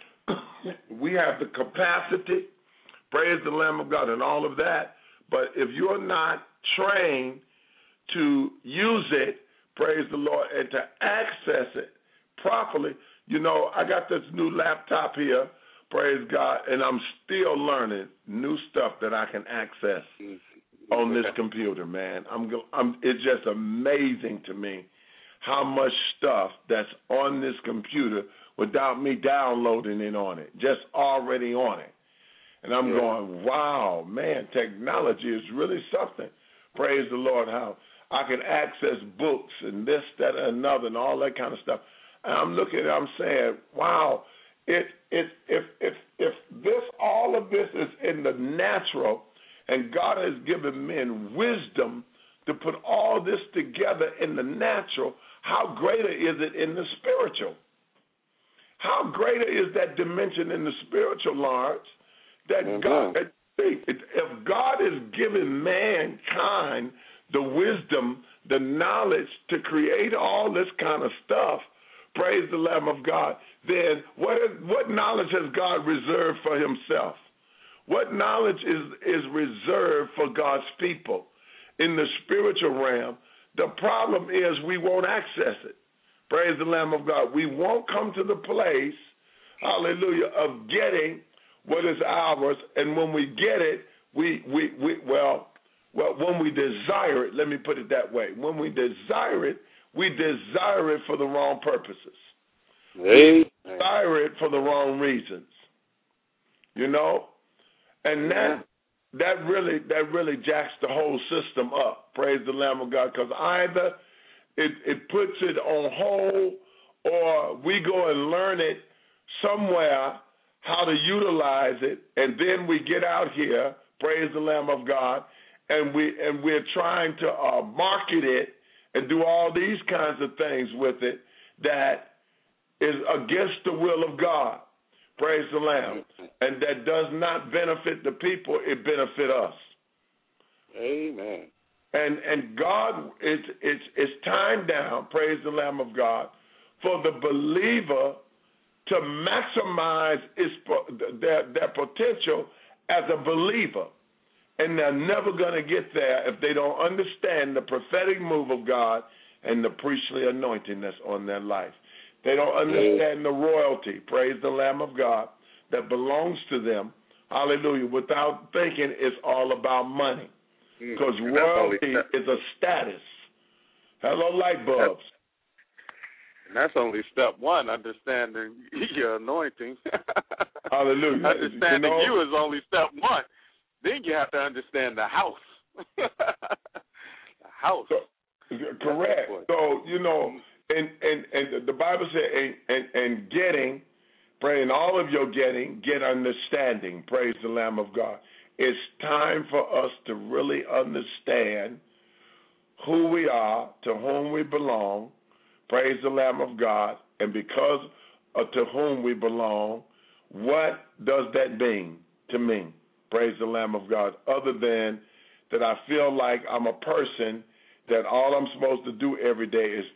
We have the capacity, praise the Lamb of God, and all of that. But if you're not trained to use it, praise the Lord, and to access it properly, you know, I got this new laptop here, praise God, and I'm still learning new stuff that I can access on this computer, man. It's just amazing to me how much stuff that's on this computer without me downloading it on it, just already on it. And I'm going, wow, man, technology is really something. Praise the Lord, how I can access books and this, that, and another, and all that kind of stuff. And I'm looking at it, I'm saying, wow, if this, all of this is in the natural, and God has given men wisdom to put all this together in the natural, how greater is it in the spiritual? How greater is that dimension in the spiritual, Lawrence, that God, if God is giving mankind the wisdom, the knowledge to create all this kind of stuff, praise the Lamb of God, then what knowledge has God reserved for himself? What knowledge is reserved for God's people in the spiritual realm? The problem is we won't access it. Praise the Lamb of God. We won't come to the place, hallelujah, of getting what is ours. And when we get it, well, when we desire it, let me put it that way. When we desire it for the wrong purposes. We desire it for the wrong reasons. You know? And that really jacks the whole system up. Praise the Lamb of God, because either it puts it on hold, or we go and learn it somewhere how to utilize it, and then we get out here, praise the Lamb of God, and we're trying to market it and do all these kinds of things with it that is against the will of God. Praise the Lamb. And that does not benefit the people, it benefits us. Amen. And God, it's time down, praise the Lamb of God, for the believer to maximize their potential as a believer. And they're never going to get there if they don't understand the prophetic move of God and the priestly anointing that's on their life. They don't understand the royalty, praise the Lamb of God, that belongs to them, hallelujah, without thinking it's all about money. Because royalty is a status. Hello, light bulbs. And that's only step one, understanding your anointing. Hallelujah. Understanding you is only step one. Then you have to understand the house. The house. So, correct. So, you know, and the Bible said, and getting, praying all of your getting, get understanding. Praise the Lamb of God. It's time for us to really understand who we are, to whom we belong. Praise the Lamb of God. And because of to whom we belong, what does that mean to me? Praise the Lamb of God. Other than that I feel like I'm a person that all I'm supposed to do every day is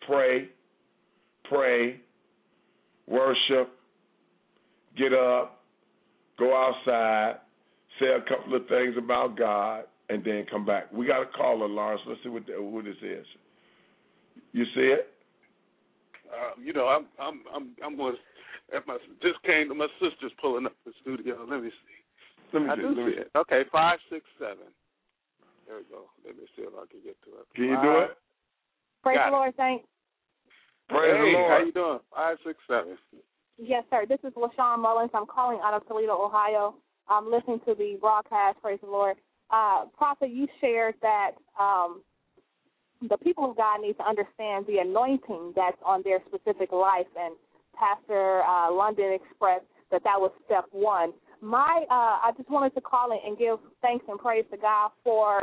pray, worship, get up, go outside, say a couple of things about God, and then come back. We got a caller, Lawrence. Let's see who this is. You see it? You know, I'm going to Just came to my sister's pulling up the studio. Let me see. I do see it. Okay, 567. There we go. Let me see if I can get to it. Can you do it? Praise the Lord, saints. Praise the Lord. How you doing? 567. Yes, sir. This is LaShawn Mullins. I'm calling out of Toledo, Ohio. I'm listening to the broadcast. Praise the Lord. Prophet, you shared that the people of God need to understand the anointing that's on their specific life, and Pastor London expressed that was step one. I just wanted to call in and give thanks and praise to God for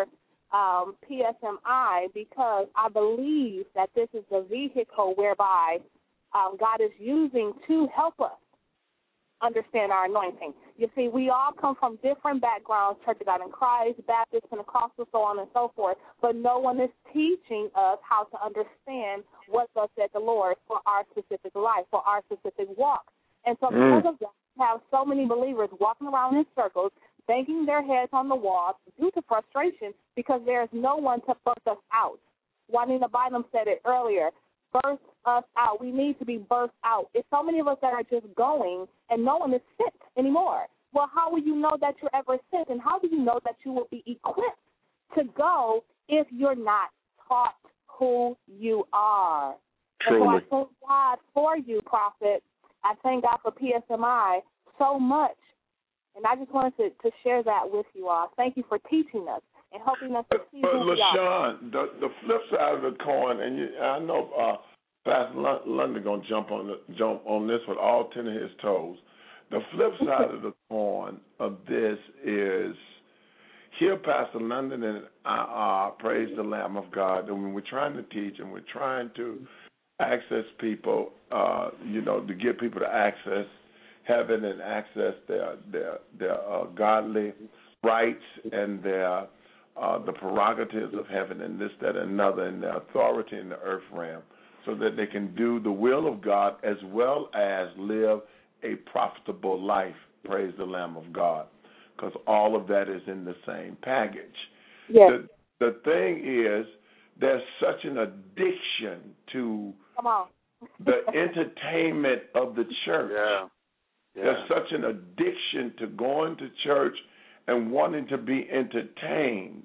PSMI, because I believe that this is the vehicle whereby God is using to help us understand our anointing. You see, we all come from different backgrounds, Church of God in Christ, Baptist, Pentecostal, so on and so forth, but no one is teaching us how to understand what thus said the Lord for our specific life, for our specific walk. And so because of that, we have so many believers walking around in circles, banging their heads on the wall due to frustration because there is no one to birth us out. Juanita Bynum said it earlier, birth us out. We need to be birthed out. It's so many of us that are just going and no one is sent anymore. Well, how will you know that you're ever sent, and how do you know that you will be equipped to go if you're not taught who you are? Truly. And so I thank God for you, Prophet. I thank God for PSMI so much. And I just wanted to share that with you all. Thank you for teaching us and helping us to see who we are. LaShawn, the flip side of the coin, and I know Pastor London going to jump on this with all 10 of his toes. The flip side of the coin of this is, here Pastor London and I praise the Lamb of God, and when we're trying to teach and we're trying to access people, to get people to access heaven and access their godly rights and their the prerogatives of heaven and this, that, and another, and their authority in the earth realm, so that they can do the will of God as well as live a profitable life. Praise the Lamb of God, because all of that is in the same package. Yes. The thing is, there's such an addiction to the entertainment of the church. Yeah. There's such an addiction to going to church and wanting to be entertained,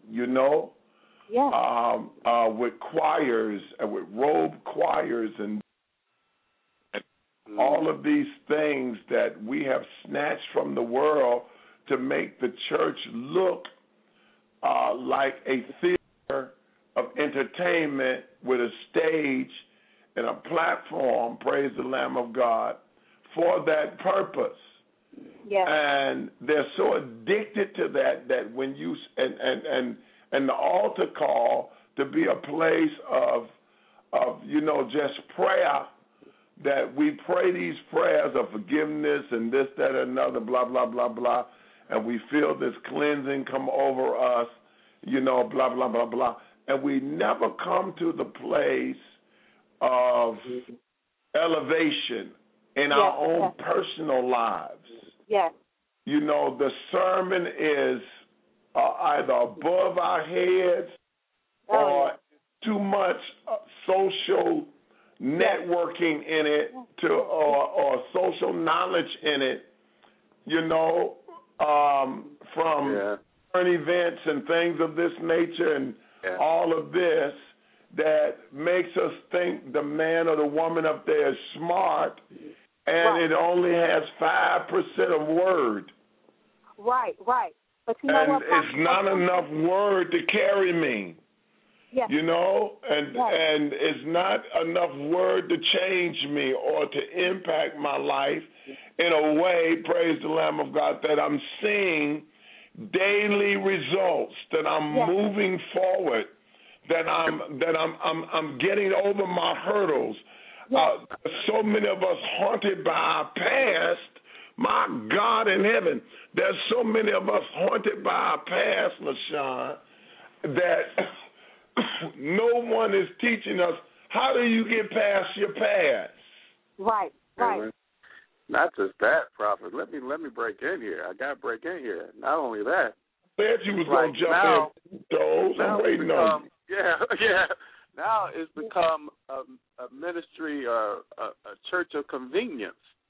with choirs and with robe choirs and all of these things that we have snatched from the world to make the church look like a theater of entertainment with a stage and a platform, praise the Lamb of God, for that purpose. Yes. And they're so addicted to that when you and the altar call to be a place of just prayer, that we pray these prayers of forgiveness and this, that, and another, blah, blah, blah, blah, and we feel this cleansing come over us, blah, blah, blah, blah, and we never come to the place of elevation in our own personal lives. Yes. The sermon is either above our heads or too much social networking in it or social knowledge in it, from current events and things of this nature and all of this that makes us think the man or the woman up there is smart, and it only has 5% of word. Right. But what? It's not enough word to carry me. Yes. And it's not enough word to change me or to impact my life in a way, praise the Lamb of God, that I'm seeing daily results, that I'm moving forward, that I'm getting over my hurdles. So many of us haunted by our past. My God in heaven, there's so many of us haunted by our past, LaShawn, that no one is teaching us how do you get past your past. Right. Not just that, Prophet. Let me break in here. I got to break in here. Not only that. Said you was going to jump in, Joe. I'm waiting on you. Yeah. Now it's become a ministry or a church of convenience.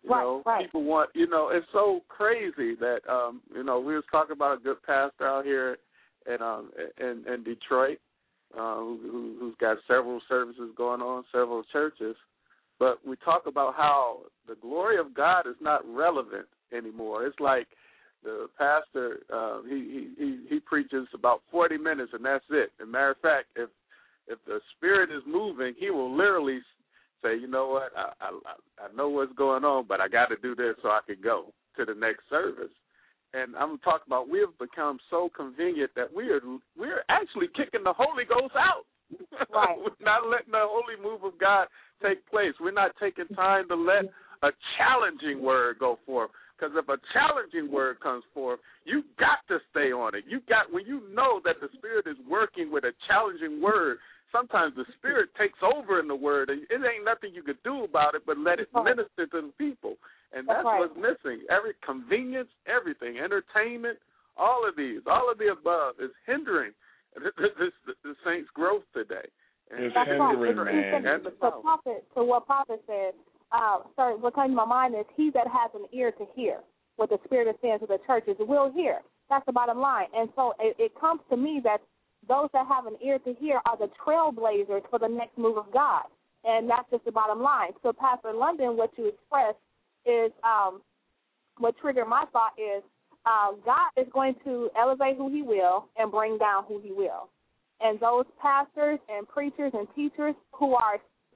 Right. People want, it's so crazy that, we was talking about a good pastor out here in Detroit, who's got several services going on, several churches. But we talk about how the glory of God is not relevant anymore. It's like the pastor, he preaches about 40 minutes and that's it. As a matter of fact, if the Spirit is moving, he will literally say, you know what, I know what's going on, but I got to do this so I can go to the next service. And I'm talking about we have become so convenient that we're actually kicking the Holy Ghost out. Right. We're not letting the holy move of God take place. We're not taking time to let a challenging word go forth. Because if a challenging word comes forth, you got to stay on it. When you know that the Spirit is working with a challenging word, sometimes the Spirit takes over in the word, and it ain't nothing you could do about it but let it minister to the people. And that's what's missing. Every convenience, everything, entertainment, all of the above is hindering the saints' growth today. And it's hindering, man. So what Prophet said, what came to my mind is he that has an ear to hear what the Spirit is saying to the churches will hear. That's the bottom line. And so it comes to me that those that have an ear to hear are the trailblazers for the next move of God. And that's just the bottom line. So, Pastor London, what you expressed is what triggered my thought is God is going to elevate who he will and bring down who he will. And those pastors and preachers and teachers who are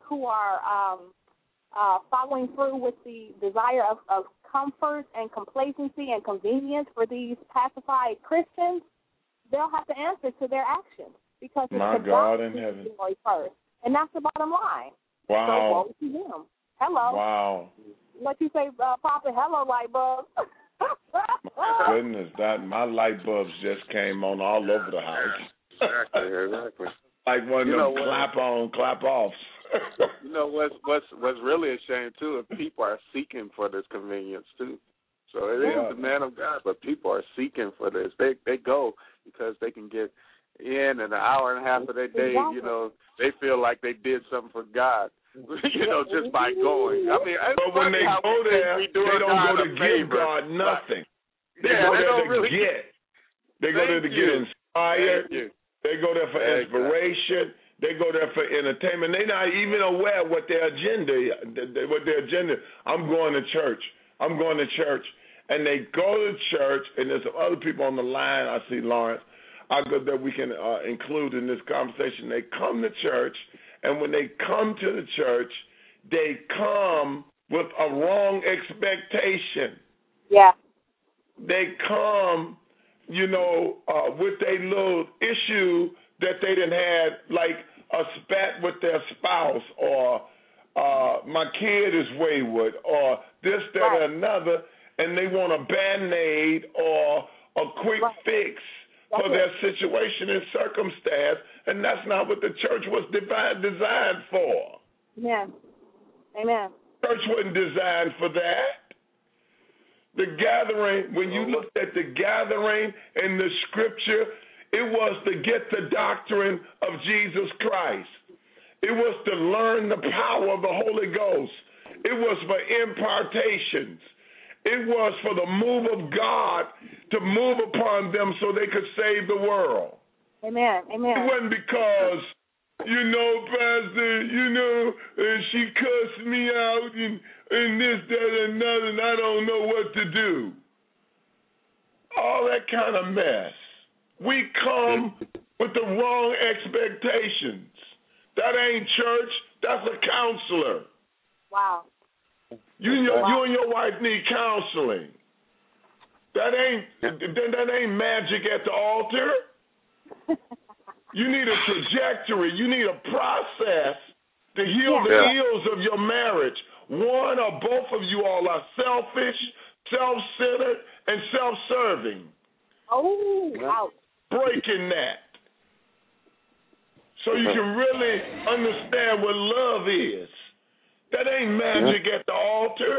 following through with the desire of comfort and complacency and convenience for these pacified Christians, they'll have to answer to their actions because it's my God in heaven first. And that's the bottom line. Wow. So woe to them. Hello. Wow. What you say, Papa? Hello, light bulb. My goodness, my light bulbs just came on all over the house. Exactly. Like one of them clap on, clap off. What's really a shame too is people are seeking for this convenience too. So it is the man of God, but people are seeking for this. They go because they can get in an hour and a half of their day. They feel like they did something for God. Just by going. I mean, but when they go there, they don't go to give God nothing. They go there to get. They go there to get inspired. They go there for inspiration. They go there for entertainment. They're not even aware what their agenda is. I'm going to church. I'm going to church. And they go to church, and there's some other people on the line. I see Lawrence. That we can include in this conversation. They come to church, and when they come to the church, they come with a wrong expectation. Yeah. They come, with a little issue that they didn't have, like a spat with their spouse, or my kid is wayward, or this, that, or another, and they want a Band-Aid or a quick fix for their situation and circumstance, and that's not what the church was designed for. Yeah. Amen. Church wasn't designed for that. The gathering, when you looked at the gathering in the scripture, it was to get the doctrine of Jesus Christ. It was to learn the power of the Holy Ghost. It was for impartations. It was for the move of God to move upon them so they could save the world. Amen. Amen. It wasn't because, Pastor, she cussed me out and this, that, and another, and I don't know what to do. All that kind of mess. We come with the wrong expectations. That ain't church. That's a counselor. Wow. You and your wife need counseling. That ain't magic at the altar. You need a trajectory. You need a process to heal the ills of your marriage. One or both of you all are selfish, self-centered, and self-serving. Oh, wow. Breaking that. So you can really understand what love is. That ain't magic at the altar.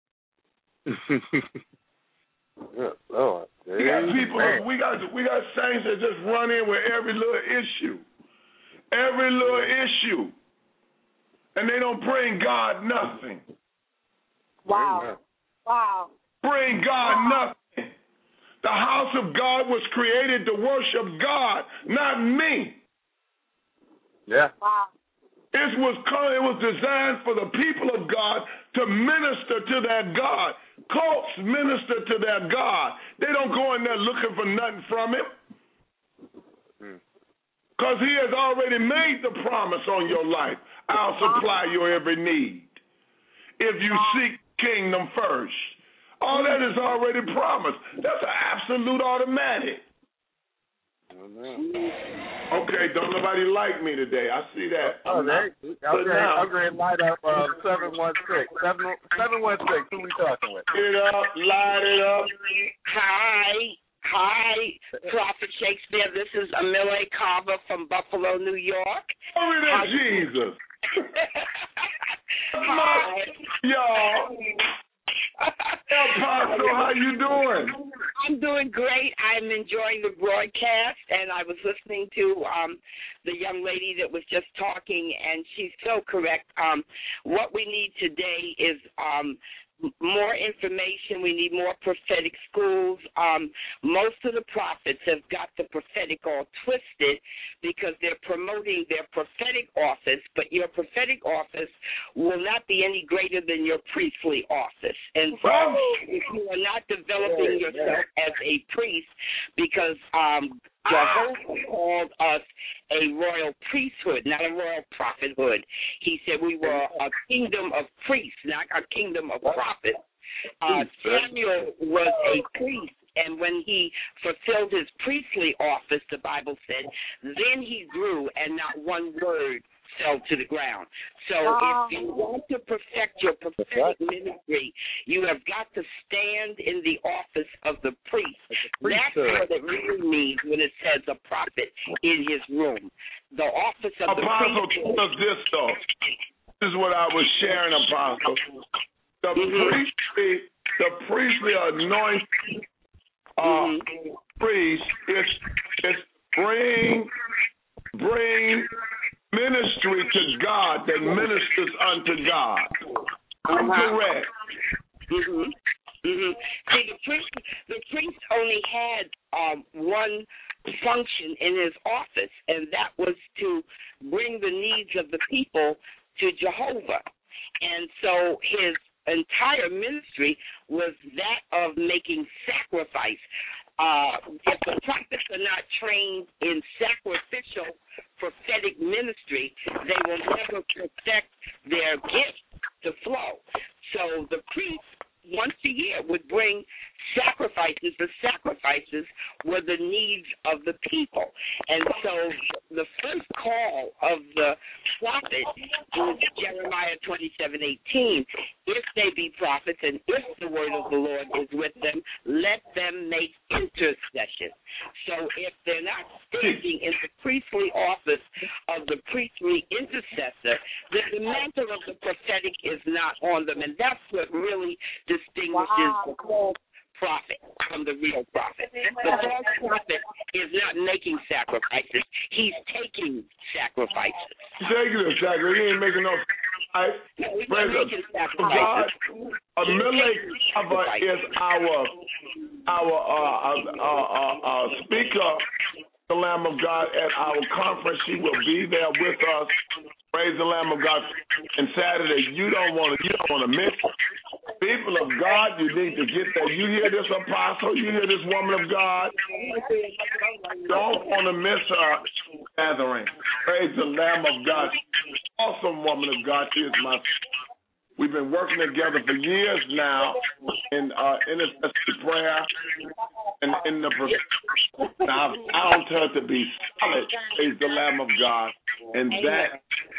Lord. We got people, we got saints that just run in with every little issue. Every little issue. And they don't bring God nothing. Wow. Amen. Wow. Bring God nothing. The house of God was created to worship God, not me. Yeah. Wow. It was designed for the people of God to minister to their God. Cults minister to their God. They don't go in there looking for nothing from him. Because he has already made the promise on your life. I'll supply your every need. If you seek kingdom first. All that is already promised. That's an absolute automatic. Okay, don't nobody like me today. I see that. Upgrade light up 716. 716, who we talking with? Light it up, light it up. Hi, Prophet Shakespeare. This is Amile Carver from Buffalo, New York. Glory to Jesus. Hi. Y'all. Apostle, how you doing? I'm doing great. I'm enjoying the broadcast, and I was listening to the young lady that was just talking, and she's so correct. What we need today is more information. We need more prophetic schools. Most of the prophets have got the prophetic all twisted because they're promoting their prophetic office, but your prophetic office will not be any greater than your priestly office. And so if you are not developing yourself as a priest, because Jehovah called us a royal priesthood, not a royal prophethood. He said we were a kingdom of priests, not a kingdom of prophets. Samuel was a priest, and when he fulfilled his priestly office, the Bible said, then he grew, and not one word fell to the ground. So if you want to perfect your prophetic ministry, you have got to stand in the office of the priest. That's what it really means when it says a prophet in his room. The office of the Apostle priest. told us this, though. This is what I was sharing, Apostle. The priestly anointing priest is bring ministry to God that ministers unto God. I'm correct. See, the priest only had one function in his office, and that was to bring the needs of the people to Jehovah. And so his entire ministry was that of making sacrifice. If the prophets are not trained in sacrificial prophetic ministry, they will never perfect their gift to flow. So the priest, once a year, would bring sacrifices. The sacrifices were the needs of the people. And so the first call of the prophet is Jeremiah 27:18. If they be prophets and if the word of the Lord is with them, let them make intercession. So if they're not standing in the priestly office of the priestly intercessor, then the mantle of the prophetic is not on them. And that's what really distinguishes the false prophet from the real prophet. The false prophet is not making sacrifices. He's taking sacrifices. Taking a sacrifice. He ain't making no sacrifice. He's not making sacrifices. God, Amile Carver is our speaker, the Lamb of God, at our conference. She will be there with us. Praise the Lamb of God. And Saturday, you don't want to miss it. People of God, you need to get there. You hear this apostle? You hear this woman of God? Don't want to miss her gathering. Praise the Lamb of God. Awesome woman of God. She is my. We've been working together for years now in intercessory prayer and in the. I've found her to be solid. Praise the Lamb of God, and that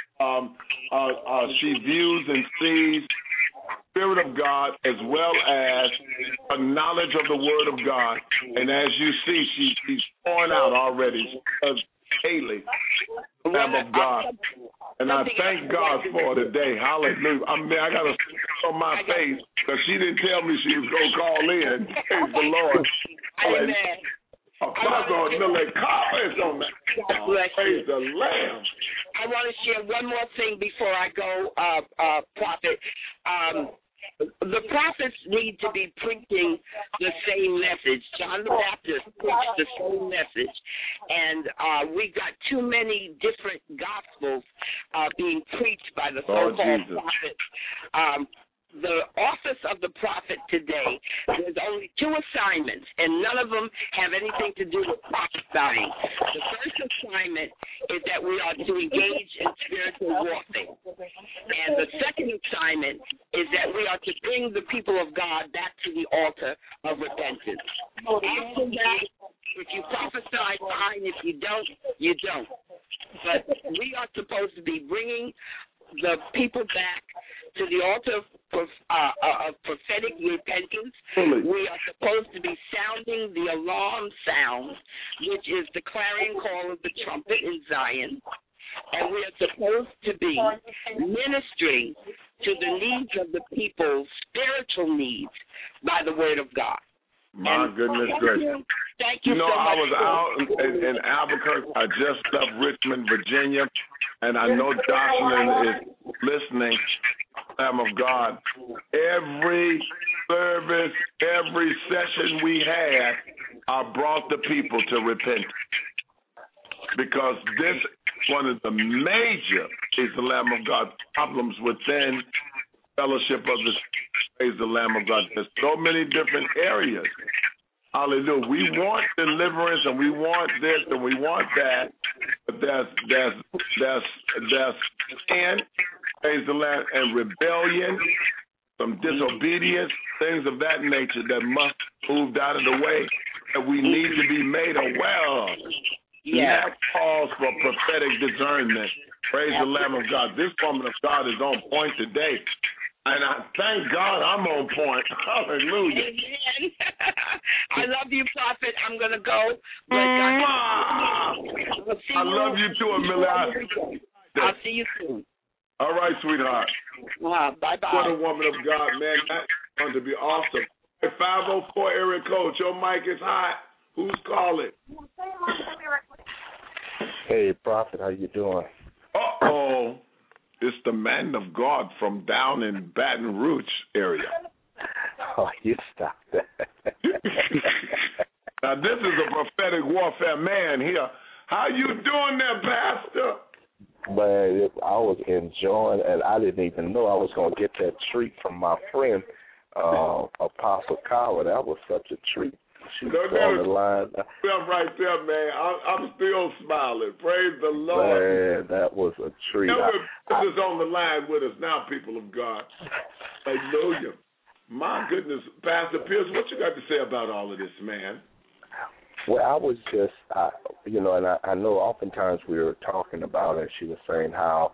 she views and sees Spirit of God as well as a knowledge of the Word of God. And as you see, she's pouring out already daily, Lamb of God. And I thank God for today. Hallelujah. I mean, I got to on my face because she didn't tell me she was going to call in. Praise the Lord. Amen. Apostle Amile Carver is on that. Praise the Lamb. I want to share one more thing before I go, Prophet. The prophets need to be preaching the same message. John the Baptist preached the same message, and we got too many different gospels being preached by the so-called prophets. The office of the prophet today, there's only 2 assignments, and none of them have anything to do with prophesying. The first assignment is that we are to engage in spiritual warfare. And the second assignment is that we are to bring the people of God back to the altar of repentance. After that, if you prophesy, fine. If you don't, you don't. But we are supposed to be bringing the people back to the altar of prophetic repentance. We are supposed to be sounding the alarm sound, which is the clarion call of the trumpet in Zion. And we are supposed to be ministering to the needs of the people's spiritual needs by the word of God. My goodness gracious. Thank you so much. I was out in Albuquerque. I just left Richmond, Virginia, and I know Jocelyn is listening, Lamb of God. Every service, every session we had, I brought the people to repent. Because this is one of the major, is the Lamb of God, problems within fellowship of the praise the Lamb of God. There's so many different areas. Hallelujah. We want deliverance and we want this and we want that. But there's sin, praise the Lamb, and rebellion, some disobedience, things of that nature that must move out of the way that we need to be made aware of. Yeah. That calls for prophetic discernment. Praise the Lamb of God. This woman of God is on point today. And I thank God I'm on point. Hallelujah. Amen. I love you, Prophet. I'm going to go. I love you too, Amelia. I'll see you soon. All right, sweetheart. Bye-bye. What a woman of God, man. That's going to be awesome. 504 area code. Your mic is hot. Who's calling? Hey, Prophet, how you doing? Uh-oh. It's the man of God from down in Baton Rouge area. Oh, you stop that. Now, this is a prophetic warfare man here. How you doing there, Pastor? Man, I was enjoying, and I didn't even know I was going to get that treat from my friend, Apostle Kara. That was such a treat. She was on the line. I'm right there, man. I'm still smiling. Praise the Lord. Man, that was a treat. This is on the line with us now, people of God. Hallelujah. My goodness. Pastor Pierce, what you got to say about all of this, man? Well, I was just, and I know oftentimes we were talking about it. She was saying how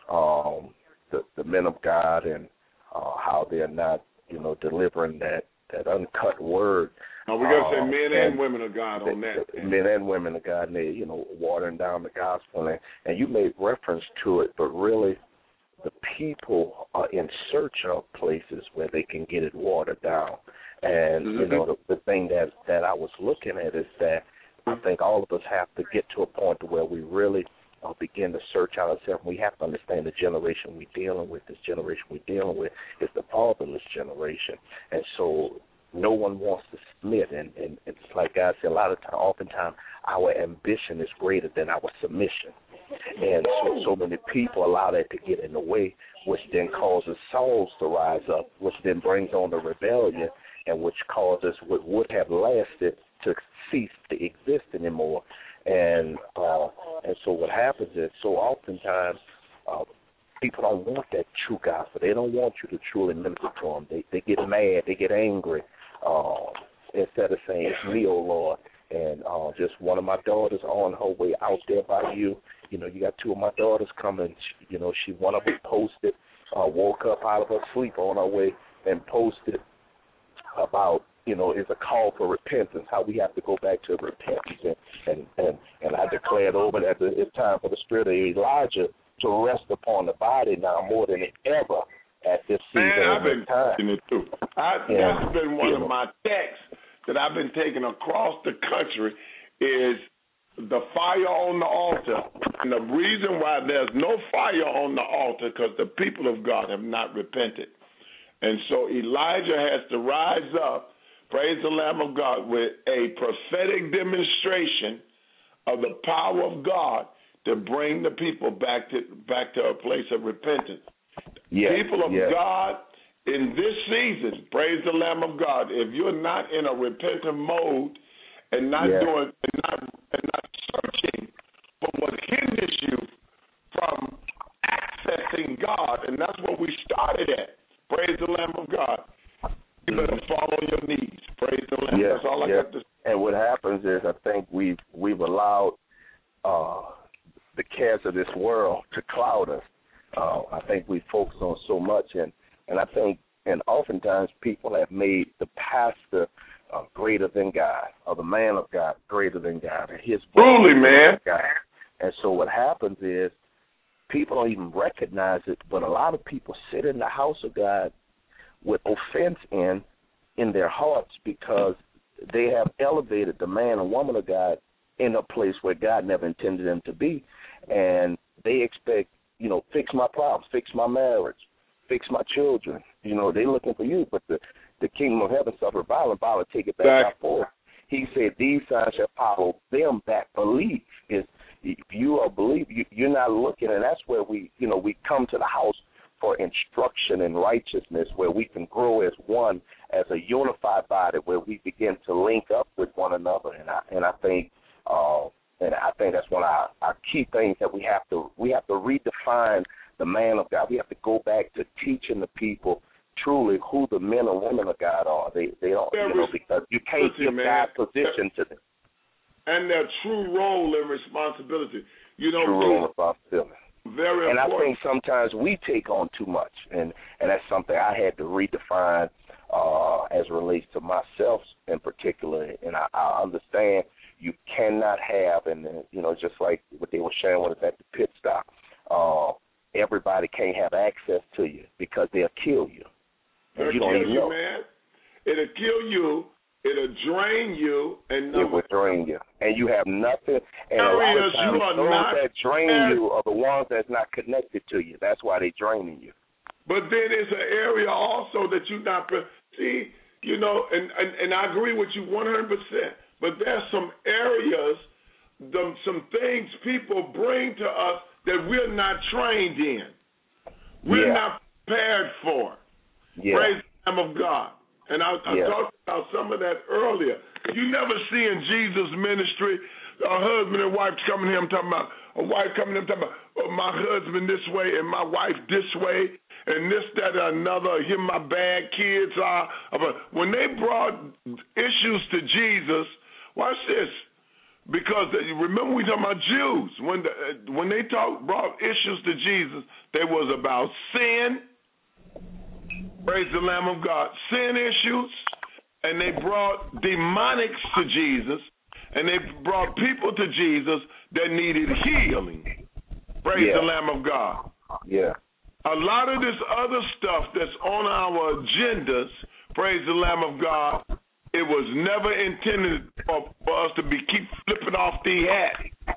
the men of God and how they're not, delivering that uncut word. Oh, we got to say men and women of God on that. Men and women of God, and they, watering down the gospel. And you made reference to it, but really the people are in search of places where they can get it watered down. And, the thing that I was looking at is that I think all of us have to get to a point to where we really begin to search out ourselves. We have to understand the generation we're dealing with. This generation we're dealing with is the fatherless generation. And so no one wants to submit, and it's like God said, oftentimes our ambition is greater than our submission. And so many people allow that to get in the way, which then causes Sauls to rise up, which then brings on the rebellion, and which causes what would have lasted to cease to exist anymore. And so what happens is, so oftentimes people don't want that true gospel. They don't want you to truly minister to them. They get mad. They get angry. Instead of saying, it's me, oh Lord. And just one of my daughters on her way out there by you. You got two of my daughters coming. One of them posted, woke up out of her sleep on her way and posted about, it's a call for repentance, how we have to go back to repentance. And I declared over that it's time for the spirit of Elijah to rest upon the body now more than ever at this season. Man, I've been taking it too. That's been one of my texts that I've been taking across the country is the fire on the altar. And the reason why there's no fire on the altar because the people of God have not repented. And so Elijah has to rise up, praise the Lamb of God, with a prophetic demonstration of the power of God to bring the people back to a place of repentance. People of God, in this season, praise the Lamb of God, if you're not in a repentant mode and not doing and not searching for what hinders you from accessing God, and that's what we started at. Praise the Lamb of God. You better fall on your knees. Praise the Lamb. That's all I got to say. And what happens is, I think we've allowed the cares of this world to cloud us. I think we focus on so much, and I think, and oftentimes people have made the pastor greater than God, or the man of God greater than God, and his truly, man. God. And so what happens is, people don't even recognize it, but a lot of people sit in the house of God with offense in their hearts because they have elevated the man and woman of God in a place where God never intended them to be. And they expect, fix my problems, fix my marriage, fix my children. They're looking for you, but the kingdom of heaven suffer violent, take it back by force. He said, these signs shall follow them that believe. If you are believe, you're not looking, and that's where we come to the house for instruction and righteousness, where we can grow as one, as a unified body, where we begin to link up with one another. And I think that's one of our key things that we have to redefine the man of God. We have to go back to teaching the people truly who the men and women of God are. They don't, because you can't give God's position to them. And their true role and responsibility. True role and responsibility. Very and important. I think sometimes we take on too much, and that's something I had to redefine as it relates to myself in particular. And I understand you cannot have, and just like what they were sharing with us at the pit stop, everybody can't have access to you because they'll kill you. And you don't even know. Man. It'll kill you. It'll drain you, and it will drain you, and you have nothing. And a lot of times, those that drain you are the ones that's not connected to you. That's why they're draining you. But then there's an area also that you not see, and I agree with you 100%. But there's some areas, some things people bring to us that we're not trained in. We're not prepared for. Praise the Lamb of God. And I talked about some of that earlier. You never see in Jesus' ministry a husband and wife coming to him talking about, a wife coming to him talking about, my husband this way and my wife this way and this, that, or another, here my bad kids are. But when they brought issues to Jesus, watch this, because remember we talking about Jews. When they brought issues to Jesus, they was about sin, praise the Lamb of God, sin issues, and they brought demonics to Jesus, and they brought people to Jesus that needed healing. Praise the Lamb of God. A lot of this other stuff that's on our agendas, praise the Lamb of God, it was never intended for us to keep flipping off these hats.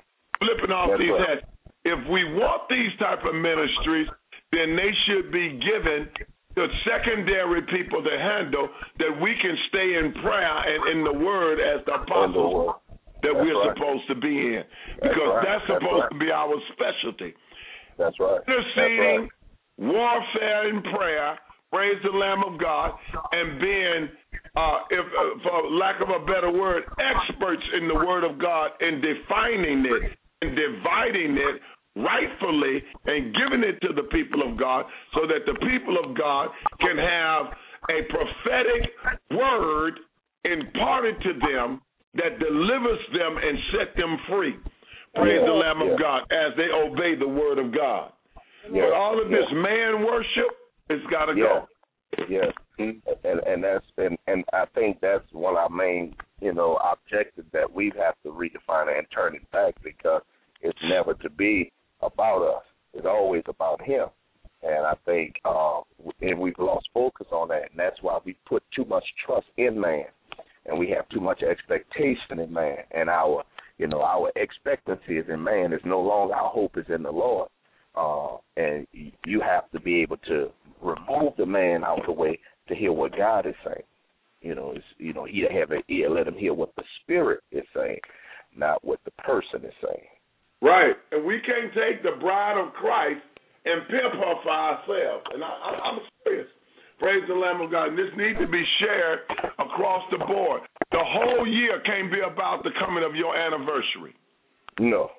If we want these type of ministries, then they should be given the secondary people to handle, that we can stay in prayer and in the word as the apostles that we're supposed to be in. Because that's supposed to be our specialty. That's right. Interceding, warfare and prayer, praise the Lamb of God, and being, for lack of a better word, experts in the word of God and defining it and dividing it rightfully and giving it to the people of God so that the people of God can have a prophetic word imparted to them that delivers them and set them free. Praise the Lamb of God as they obey the word of God. But all of this man worship, it's got to go. Yes, and I think that's one of our main, objectives that we have to redefine and turn it back, because it's never to be about us. It's always about him. And I think and we've lost focus on that, and that's why we put too much trust in man, and we have too much expectation in man, and our expectancy is in man. Is no longer our hope is in the Lord. And you have to be able to remove the man out of the way to hear what God is saying. He that have an ear, let him hear what the Spirit is saying, not what the person is saying. Right, and we can't take the bride of Christ and pimp her for ourselves. And I'm serious. Praise the Lamb of God. And this needs to be shared across the board. The whole year can't be about the coming of your anniversary. No.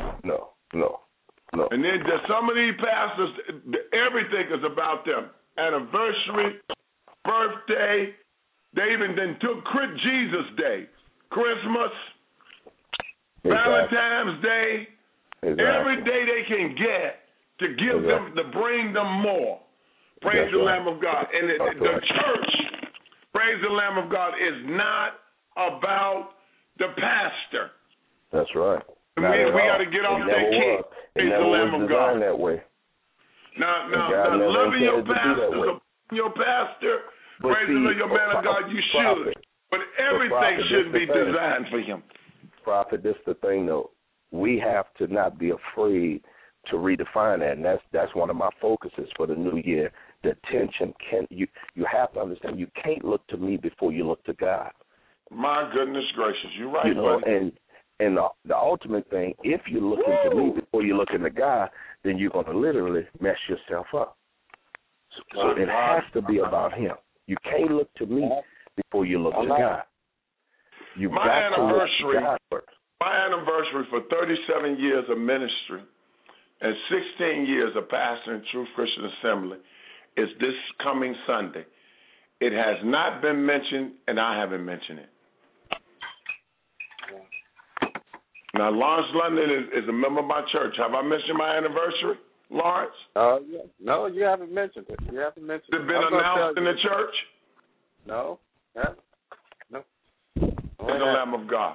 And then there's some of these pastors, everything is about them. Anniversary, birthday. They even then took Jesus Day, Christmas, Valentine's Day. Every day they can get to give them, to bring them more. Praise the Lamb of God. And the church, praise the Lamb of God, is not about the pastor. That's right. We got to get off that kick. Praise the Lamb of God. That way. Now, loving your pastor, praise the Lord, your man of God, you should. But everything shouldn't be designed for him. Prophet, this is the thing, though. We have to not be afraid to redefine that, and that's one of my focuses for the new year. The attention you have to understand. You can't look to me before you look to God. My goodness gracious, you're right, buddy. And the ultimate thing, if you're looking to me before you're looking to God, then you're going to literally mess yourself up. So it has to be about Him. You can't look to me before you look to God. My anniversary for 37 years of ministry and 16 years of pastoring Truth Christian Assembly is this coming Sunday. It has not been mentioned, and I haven't mentioned it. Now, Lawrence London is a member of my church. Have I mentioned my anniversary, Lawrence? Yeah. No, you haven't mentioned it. Has it been announced in the church? No. No. In the Lamb of God.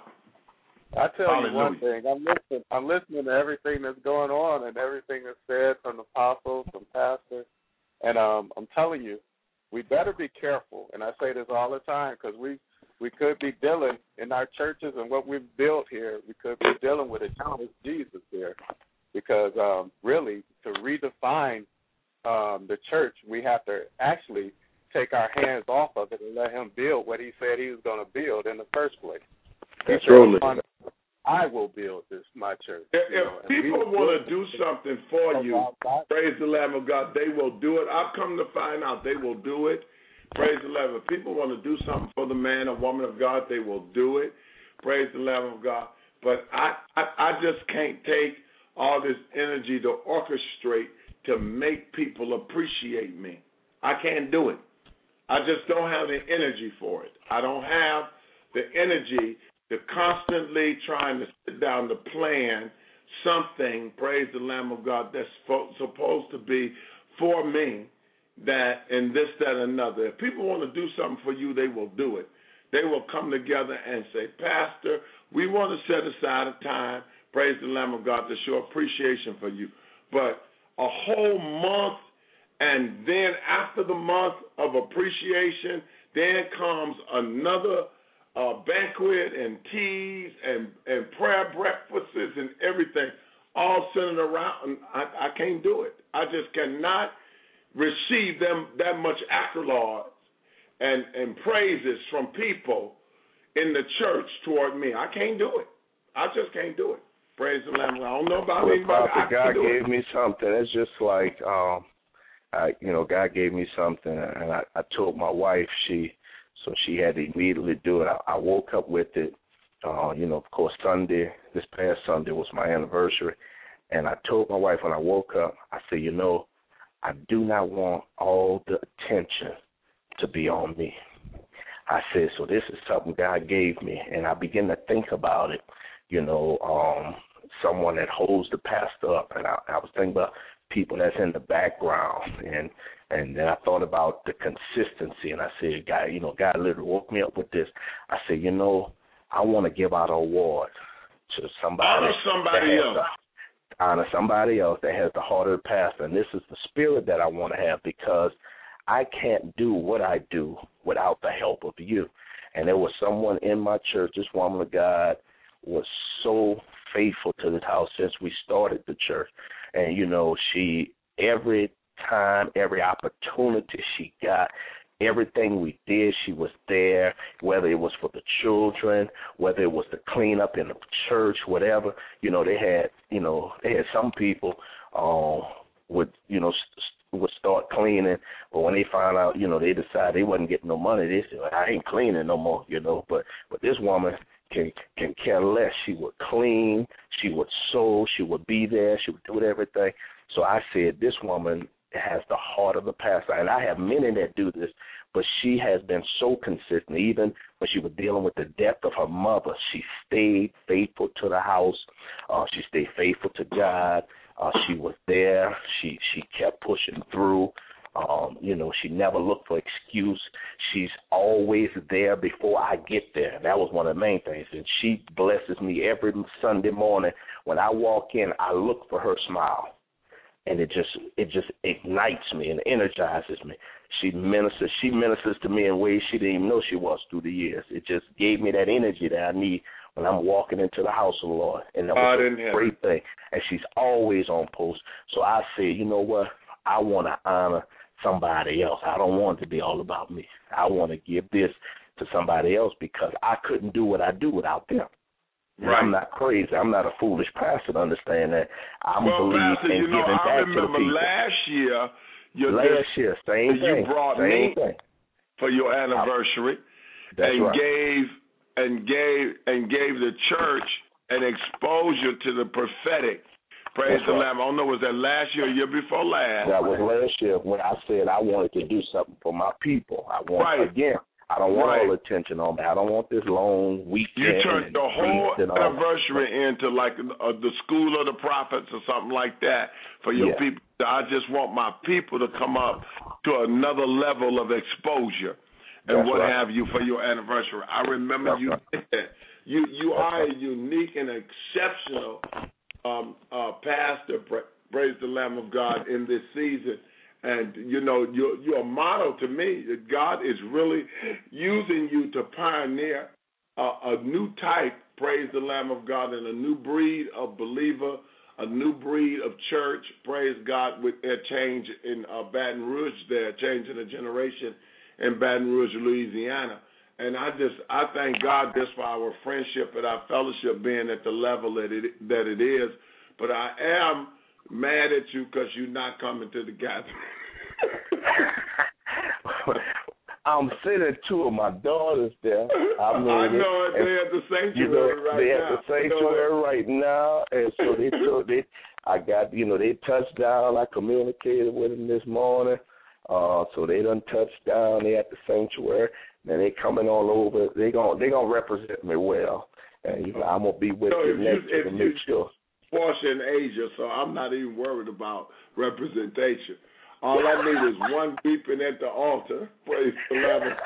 I tell you one thing. I'm listening to everything that's going on and everything that's said from apostles, from pastors, and I'm telling you, we better be careful. And I say this all the time because we could be dealing in our churches and what we've built here. We could be dealing with a Jesus here, because really to redefine the church, we have to actually take our hands off of it and let Him build what He said He was going to build in the first place. That's true. I will build my church. If people want to do something for you, praise the Lamb of God, they will do it. I've come to find out they will do it. Praise the Lamb. If people want to do something for the man or woman of God, they will do it. Praise the Lamb of God. But I just can't take all this energy to orchestrate to make people appreciate me. I can't do it. I just don't have the energy for it. I don't have the energy to constantly trying to sit down to plan something, praise the Lamb of God, that's supposed to be for me, that and this, that, and another. If people want to do something for you, they will do it. They will come together and say, Pastor, we want to set aside a time, praise the Lamb of God, to show appreciation for you. But a whole month, and then after the month of appreciation, then comes another banquet and teas and prayer breakfasts and everything, all centered around. I can't do it. I just cannot receive them that much accolades and praises from people in the church toward me. I can't do it. I just can't do it. Praise the Lamb. I don't know about anybody. God gave me something. It's just like, God gave me something, and I told my wife, so she had to immediately do it. I woke up with it. Of course, this past Sunday was my anniversary, and I told my wife when I woke up, I said, I do not want all the attention to be on me. I said, so this is something God gave me, and I began to think about it, someone that holds the pastor up, and I was thinking about people that's in the background, and then I thought about the consistency, and I said, God literally woke me up with this. I said, I want to give out an award to somebody. Honor somebody else that has the heart of the pastor, and this is the spirit that I want to have, because I can't do what I do without the help of you. And there was someone in my church, this woman of God was so faithful to this house since we started the church. And, she, every time, every opportunity she got. Everything we did, she was there, whether it was for the children, whether it was to clean up in the church, whatever. They had some people would start cleaning, but when they found out, they decided they wasn't getting no money, they said, I ain't cleaning no more, But this woman can care less. She would clean, she would sew, she would be there, she would do everything. So I said, this woman has the heart of the pastor, and I have many that do this, but she has been so consistent. Even when she was dealing with the death of her mother, she stayed faithful to the house. She stayed faithful to God. She was there. She kept pushing through. She never looked for excuse. She's always there before I get there. That was one of the main things. And she blesses me every Sunday morning. When I walk in, I look for her smile. And it just ignites me and energizes me. She ministers to me in ways she didn't even know she was through the years. It just gave me that energy that I need when I'm walking into the house of the Lord. And that was a great thing. And she's always on post. So I say, you know what? I want to honor somebody else. I don't want it to be all about me. I want to give this to somebody else because I couldn't do what I do without them. Right. I'm not crazy. I'm not a foolish pastor to understand that. I'm believe in giving back to the people. Last year, same thing. You brought me for your anniversary and gave the church an exposure to the prophetic. Praise the Lamb. I don't know, was that last year or year before last? That was last year when I said I wanted to do something for my people. I don't want all the attention on me. I don't want this long weekend. You turned the whole anniversary into like the school of the prophets or something like that for your people. I just want my people to come up to another level of exposure and have you for your anniversary. I remember you did that. You are a unique and exceptional pastor, praise the Lamb of God, in this season. And, you're a model to me. God is really using you to pioneer a new type, praise the Lamb of God, and a new breed of believer, a new breed of church, praise God, with a change in Baton Rouge there, change in a generation in Baton Rouge, Louisiana. And I thank God just for our friendship and our fellowship being at the level that it is. But I am mad at you because you're not coming to the gathering. I'm sending two of my daughters there. I know it. They're at the sanctuary right now. They're at the sanctuary right now, and so they touched down. I communicated with them this morning. So they done touched down. They at the sanctuary. And they coming all over. They gonna represent me well, and I'm gonna be with you next year to make sure. Portia in Asia, so I'm not even worried about representation. All I need is one weeping at the altar. Praise the Lord.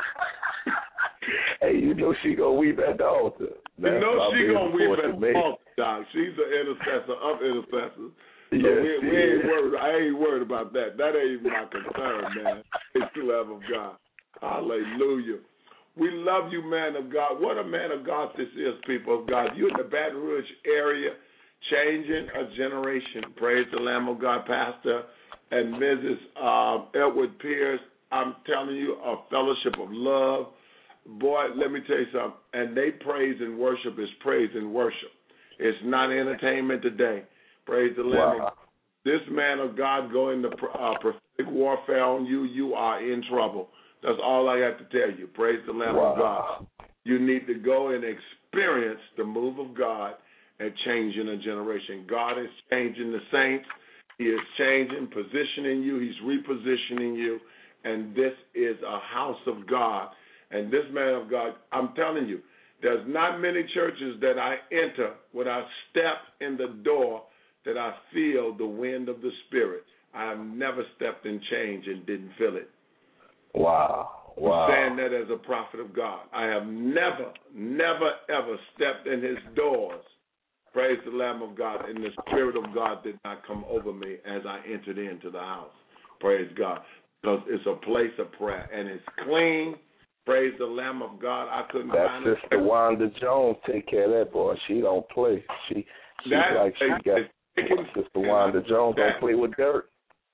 Hey, she gonna weep at the altar. She gonna weep at the altar, Doc. She's an intercessor of intercessors. So we ain't worried. I ain't worried about that. That ain't even my concern, man. It's the love of God. Hallelujah. We love you, man of God. What a man of God this is, people of God. You're in the Baton Rouge area, changing a generation. Praise the Lamb of God, Pastor and Mrs. Edward Pierce. I'm telling you, a fellowship of love. Boy, let me tell you something. And they praise and worship is praise and worship. It's not entertainment today. Praise the Lamb of God. This man of God going to prophetic warfare on you, you are in trouble. That's all I have to tell you. Praise the Lamb of God. You need to go and experience the move of God and changing a generation. God is changing the saints. He is changing, positioning you. He's repositioning you. And this is a house of God. And this man of God, I'm telling you, there's not many churches that I enter when I step in the door that I feel the wind of the Spirit. I have never stepped in change and didn't feel it. Wow. I'm saying that as a prophet of God. I have never, ever stepped in his doors. Praise the Lamb of God. And the Spirit of God did not come over me as I entered into the house. Praise God. Because it's a place of prayer. And it's clean. Praise the Lamb of God. I couldn't find it. Sister Wanda Jones take care of that, boy. She don't play. Sister Wanda Jones don't play with dirt.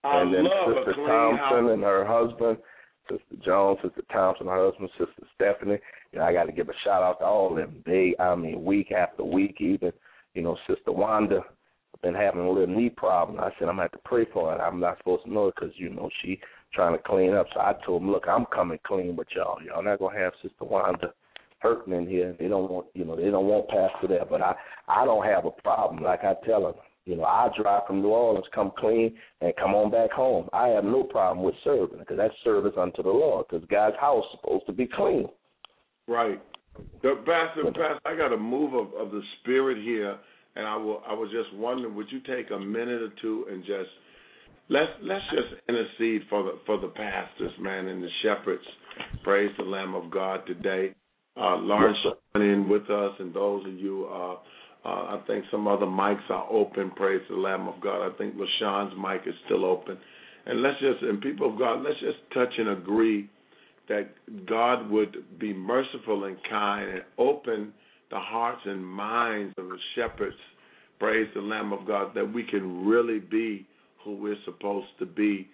And then Sister Thompson and her husband, Sister Jones, Sister Thompson, her husband, Sister Stephanie. I got to give a shout out to all of them. Week after week, even, Sister Wanda been having a little knee problem. I said, I'm going to have to pray for it. I'm not supposed to know it because, she trying to clean up. So I told them, look, I'm coming clean with y'all. Y'all not going to have Sister Wanda hurting in here. They don't want, they don't want Pastor there. But I don't have a problem. Like I tell them, I drive from New Orleans, come clean, and come on back home. I have no problem with serving because that's service unto the Lord because God's house is supposed to be clean. Right. Pastor, I got a move of the Spirit here, and I was just wondering, would you take a minute or two and just let's just intercede for the pastors, man, and the shepherds. Praise the Lamb of God today. Lawrence in with us, and those of you. I think some other mics are open. Praise the Lamb of God. I think LaShawn's mic is still open. And people of God, let's just touch and agree that God would be merciful and kind and open the hearts and minds of the shepherds, praise the Lamb of God, that we can really be who we're supposed to be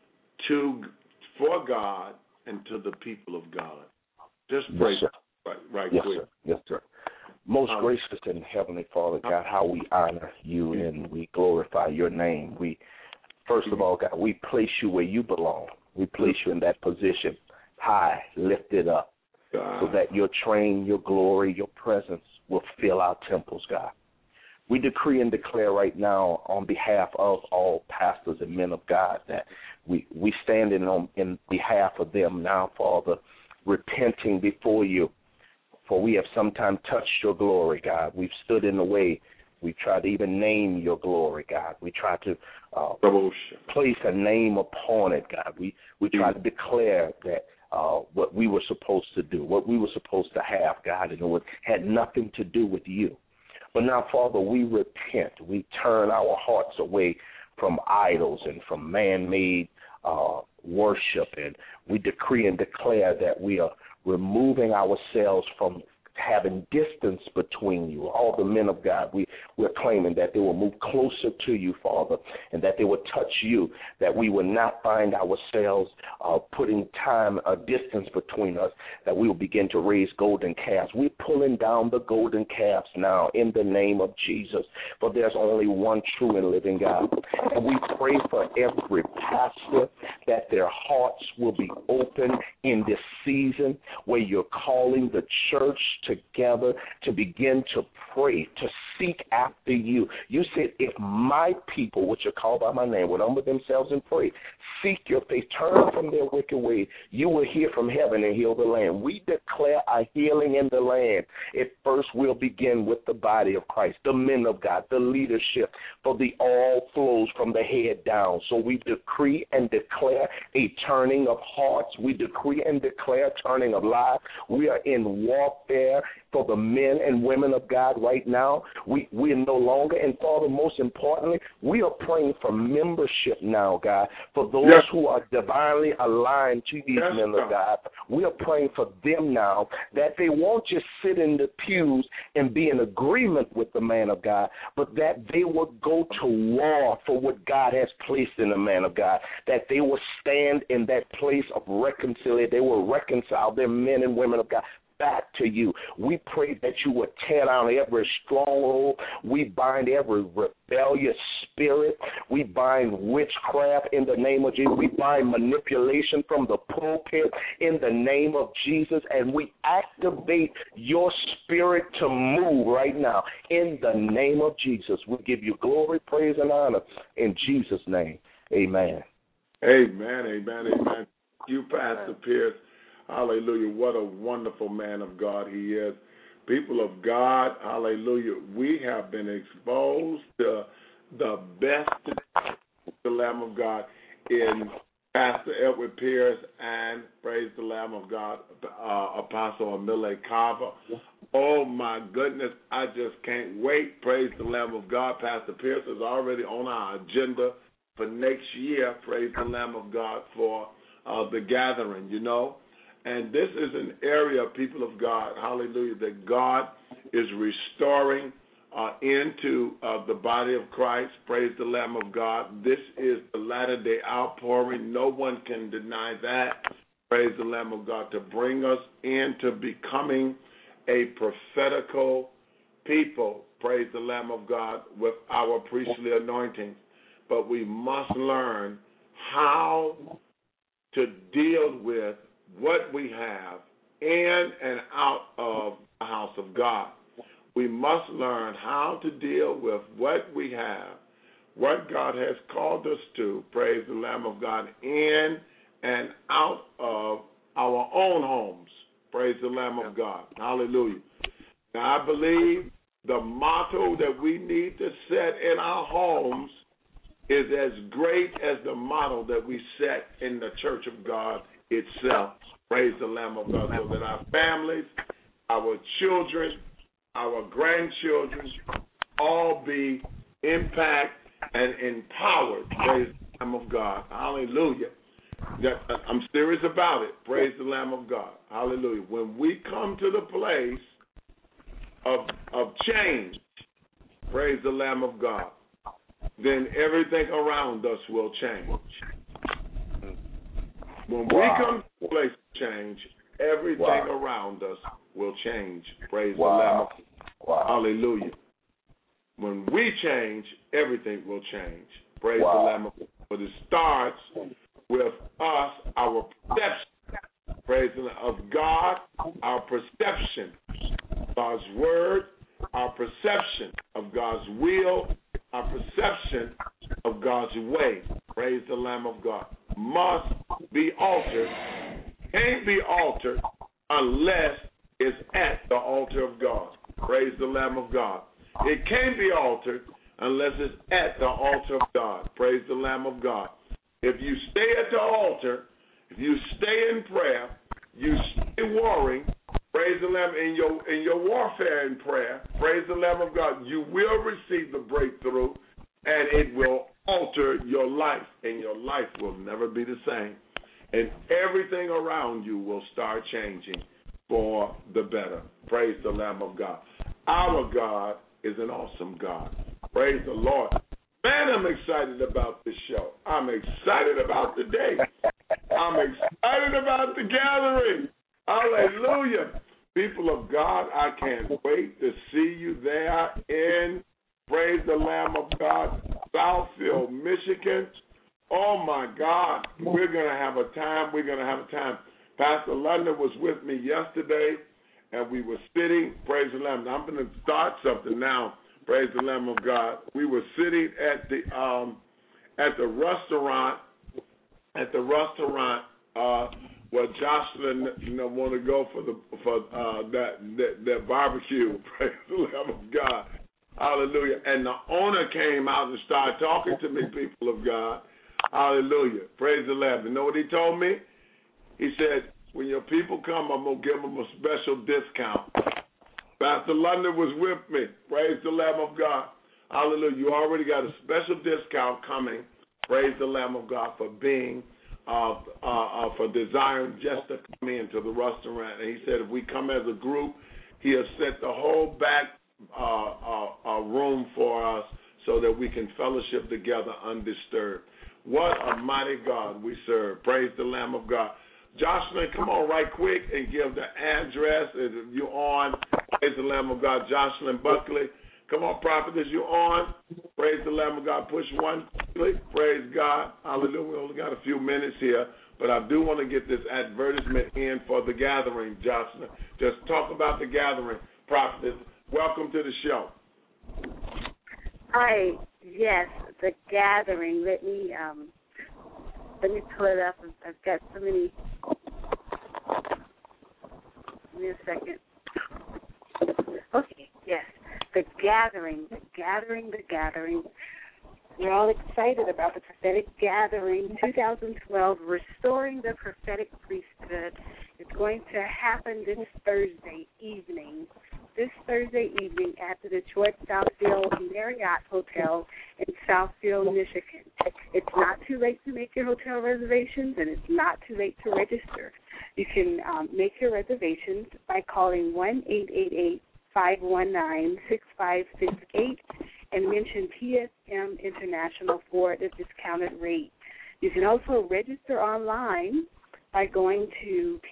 for God and to the people of God. Just pray right yes, quick. Sir. Yes, sir. Most gracious and Heavenly Father, God, how we honor you and we glorify your name. We, first of all, God, we place you where you belong. We place you in that position, high, lifted up, so that your train, your glory, your presence will fill our temples, God. We decree and declare right now on behalf of all pastors and men of God that we stand in behalf of them now, Father, repenting before you. For we have sometimes touched your glory, God. We've stood in the way. We've tried to even name your glory, God. We tried to place a name upon it, God. We tried to declare that what we were supposed to do, what we were supposed to have, God, and it had nothing to do with you. But now, Father, we repent. We turn our hearts away from idols and from man-made worship, and we decree and declare that we are removing ourselves from having distance between you. All the men of God, we're claiming that they will move closer to you, Father, and that they will touch you, that we will not find ourselves putting time, a distance between us, that we will begin to raise golden calves. We're pulling down the golden calves now in the name of Jesus, for there's only one true and living God. And we pray for every pastor that their hearts will be open in this season where you're calling the church together to begin to pray, to seek after you. You said, if my people, which are called by my name, would humble themselves and pray, seek your face, turn from their wicked way, you will hear from heaven and heal the land. We declare a healing in the land. It first will begin with the body of Christ, the men of God, the leadership, for the all flows from the head down. So we decree and declare a turning of hearts. We decree and declare turning of lives. We are in warfare for the men and women of God right now. We are no longer, and Father, most importantly, we are praying for membership now, God, for those who are divinely aligned to these men of God. We are praying for them now that they won't just sit in the pews and be in agreement with the man of God, but that they will go to war for what God has placed in the man of God, that they will stand in that place of reconciliation. They will reconcile their men and women of God back to you. We pray that you would tear down every stronghold. We bind every rebellious spirit. We bind witchcraft in the name of Jesus. We bind manipulation from the pulpit in the name of Jesus, and we activate your spirit to move right now in the name of Jesus. We give you glory, praise, and honor in Jesus' name. Amen. Amen, amen, amen. You, Pastor Pierce. Hallelujah. What a wonderful man of God he is. People of God, hallelujah. We have been exposed to the best of the Lamb of God in Pastor Edward Pierce and, praise the Lamb of God, Apostle Amile Carver. Oh, my goodness. I just can't wait. Praise the Lamb of God. Pastor Pierce is already on our agenda for next year. Praise the Lamb of God for the gathering, you know. And this is an area, people of God, hallelujah, that God is restoring into the body of Christ. Praise the Lamb of God. This is the latter-day outpouring. No one can deny that. Praise the Lamb of God, to bring us into becoming a prophetical people. Praise the Lamb of God, with our priestly anointing. But we must learn how to deal with what we have in and out of the house of God. We must learn how to deal with what we have, what God has called us to, praise the Lamb of God, in and out of our own homes. Praise the Lamb of God. Hallelujah. Now, I believe the motto that we need to set in our homes is as great as the motto that we set in the church of God itself. Praise the Lamb of God. So that our families, our children, our grandchildren all be impacted and empowered. Praise the Lamb of God. Hallelujah. I'm serious about it. Praise the Lamb of God. Hallelujah. When we come to the place of change, praise the Lamb of God, then everything around us will change. When we come to the place of change, everything around us will change. Praise the Lamb of God. Hallelujah. When we change, everything will change. Praise the Lamb of God. But it starts with us, our perception, praise the Lord, of God, our perception of God's word, our perception of God's will, our perception of God's way, praise the Lamb of God, must be altered, can't be altered unless it's at the altar of God, praise the Lamb of God. It can't be altered unless it's at the altar of God, praise the Lamb of God. If you stay at the altar, if you stay in prayer, you stay warring, praise the Lamb, in your warfare in prayer, praise the Lamb of God, you will receive the breakthrough, and it will alter your life, and your life will never be the same. And everything around you will start changing for the better. Praise the Lamb of God. Our God is an awesome God. Praise the Lord. Man, I'm excited about this show. I'm excited about the day. I'm excited about the gathering. Hallelujah. People of God, I can't wait to see you there in, praise the Lamb of God, Southfield, Michigan. Oh, my God. We're going to have a time. We're going to have a time. Pastor London was with me yesterday, and we were sitting, praise the Lamb. Now, I'm going to start something now. Praise the Lamb of God. We were sitting at the restaurant where Jocelyn want to go for that barbecue. Praise the Lamb of God. Hallelujah. And the owner came out and started talking to me, people of God. Hallelujah. Praise the Lamb. You know what he told me? He said, when your people come, I'm going to give them a special discount. Pastor London was with me. Praise the Lamb of God. Hallelujah. You already got a special discount coming. Praise the Lamb of God for being, for desiring just to come into the restaurant. And he said if we come as a group, he'll set the whole back room for us so that we can fellowship together undisturbed. What a mighty God we serve. Praise the Lamb of God. Jocelyn, come on right quick and give the address. If you're on, praise the Lamb of God, Jocelyn Buckley. Come on, prophetess, you on. Praise the Lamb of God. Push one quickly. Praise God. Hallelujah. We only got a few minutes here, but I do want to get this advertisement in for the gathering, Jocelyn. Just talk about the gathering, prophetess. Welcome to the show. Hi. Yes, the gathering. Let me pull it up. I've got so many. Give me a second. Okay, yes. The gathering. We're all excited about the prophetic gathering 2012, restoring the prophetic priesthood. It's going to happen this Thursday evening at the Detroit Southfield Marriott Hotel in Southfield, Michigan. It's not too late to make your hotel reservations, and it's not too late to register. You can make your reservations by calling 1-888-5 519-6568 and mention PSM International for the discounted rate. You can also register online by going to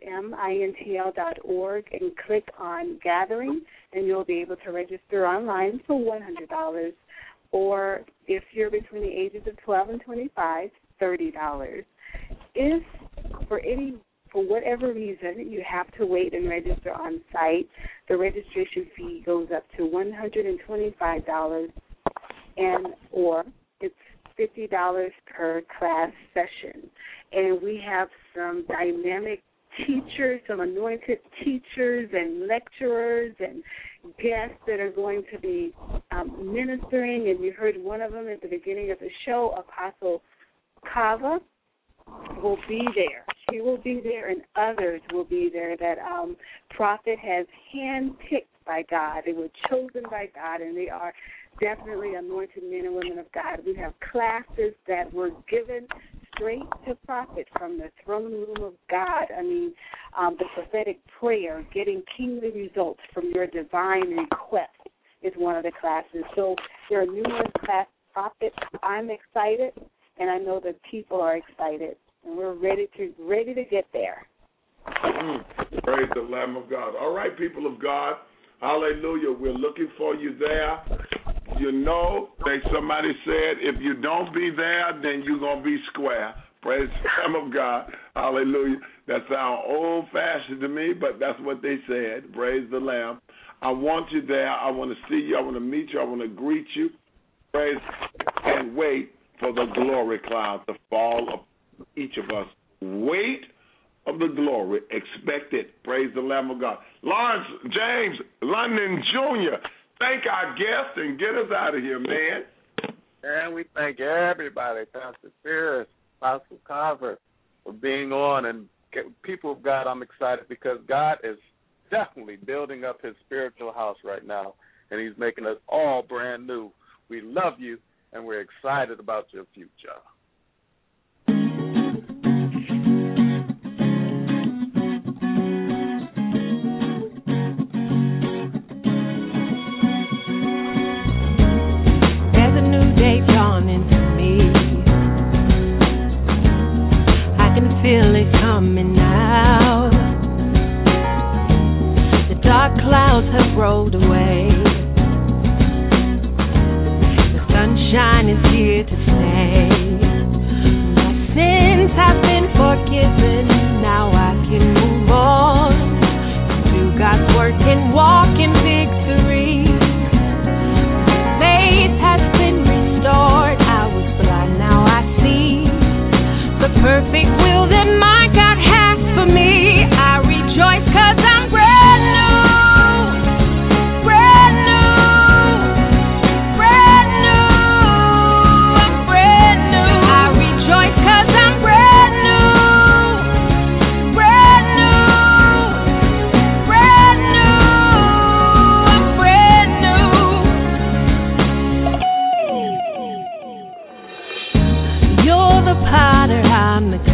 psmintl.org and click on Gathering, and you'll be able to register online for $100. Or if you're between the ages of 12 and 25, $30. If for whatever reason you have to wait and register on site, the registration fee goes up to $125, or it's $50 per class session. And we have some dynamic teachers, some anointed teachers and lecturers and guests that are going to be ministering. And you heard one of them at the beginning of the show, Apostle Kava will be there. She will be there, and others will be there that Prophet has handpicked by God. They were chosen by God, and they are definitely anointed men and women of God. We have classes that were given straight to Prophet from the throne room of God. I mean, the prophetic prayer, getting kingly results from your divine request is one of the classes. So there are numerous classes. Prophet, I'm excited, and I know that people are excited, and we're ready to get there. Praise the Lamb of God. All right, people of God, hallelujah. We're looking for you there. You know, somebody said, if you don't be there, then you're going to be square. Praise the Lamb of God. Hallelujah. That sounds old-fashioned to me, but that's what they said. Praise the Lamb. I want you there. I want to see you. I want to meet you. I want to greet you. Praise, and wait for the glory cloud to fall upon each of us. Weight of the glory. Expect it. Praise the Lamb of God. Lawrence James London Jr., thank our guest and get us out of here, man. And we thank everybody, Pastor Pierce, Apostle Carver, for being on. And people of God, I'm excited because God is definitely building up his spiritual house right now, and he's making us all brand new. We love you, and we're excited about your future. Feel it coming out. The dark clouds have rolled away. The sunshine is here to stay. My sins have been forgiven. Now I can move on. Do God's work and walk in victory. Faith has been restored. I was blind, now I see the perfect will that my God has for me. I rejoice 'cause I'm brand new, brand new, brand new. I'm brand new. I rejoice 'cause I'm brand new, brand new, brand new. I'm brand new. You're the potter, I'm the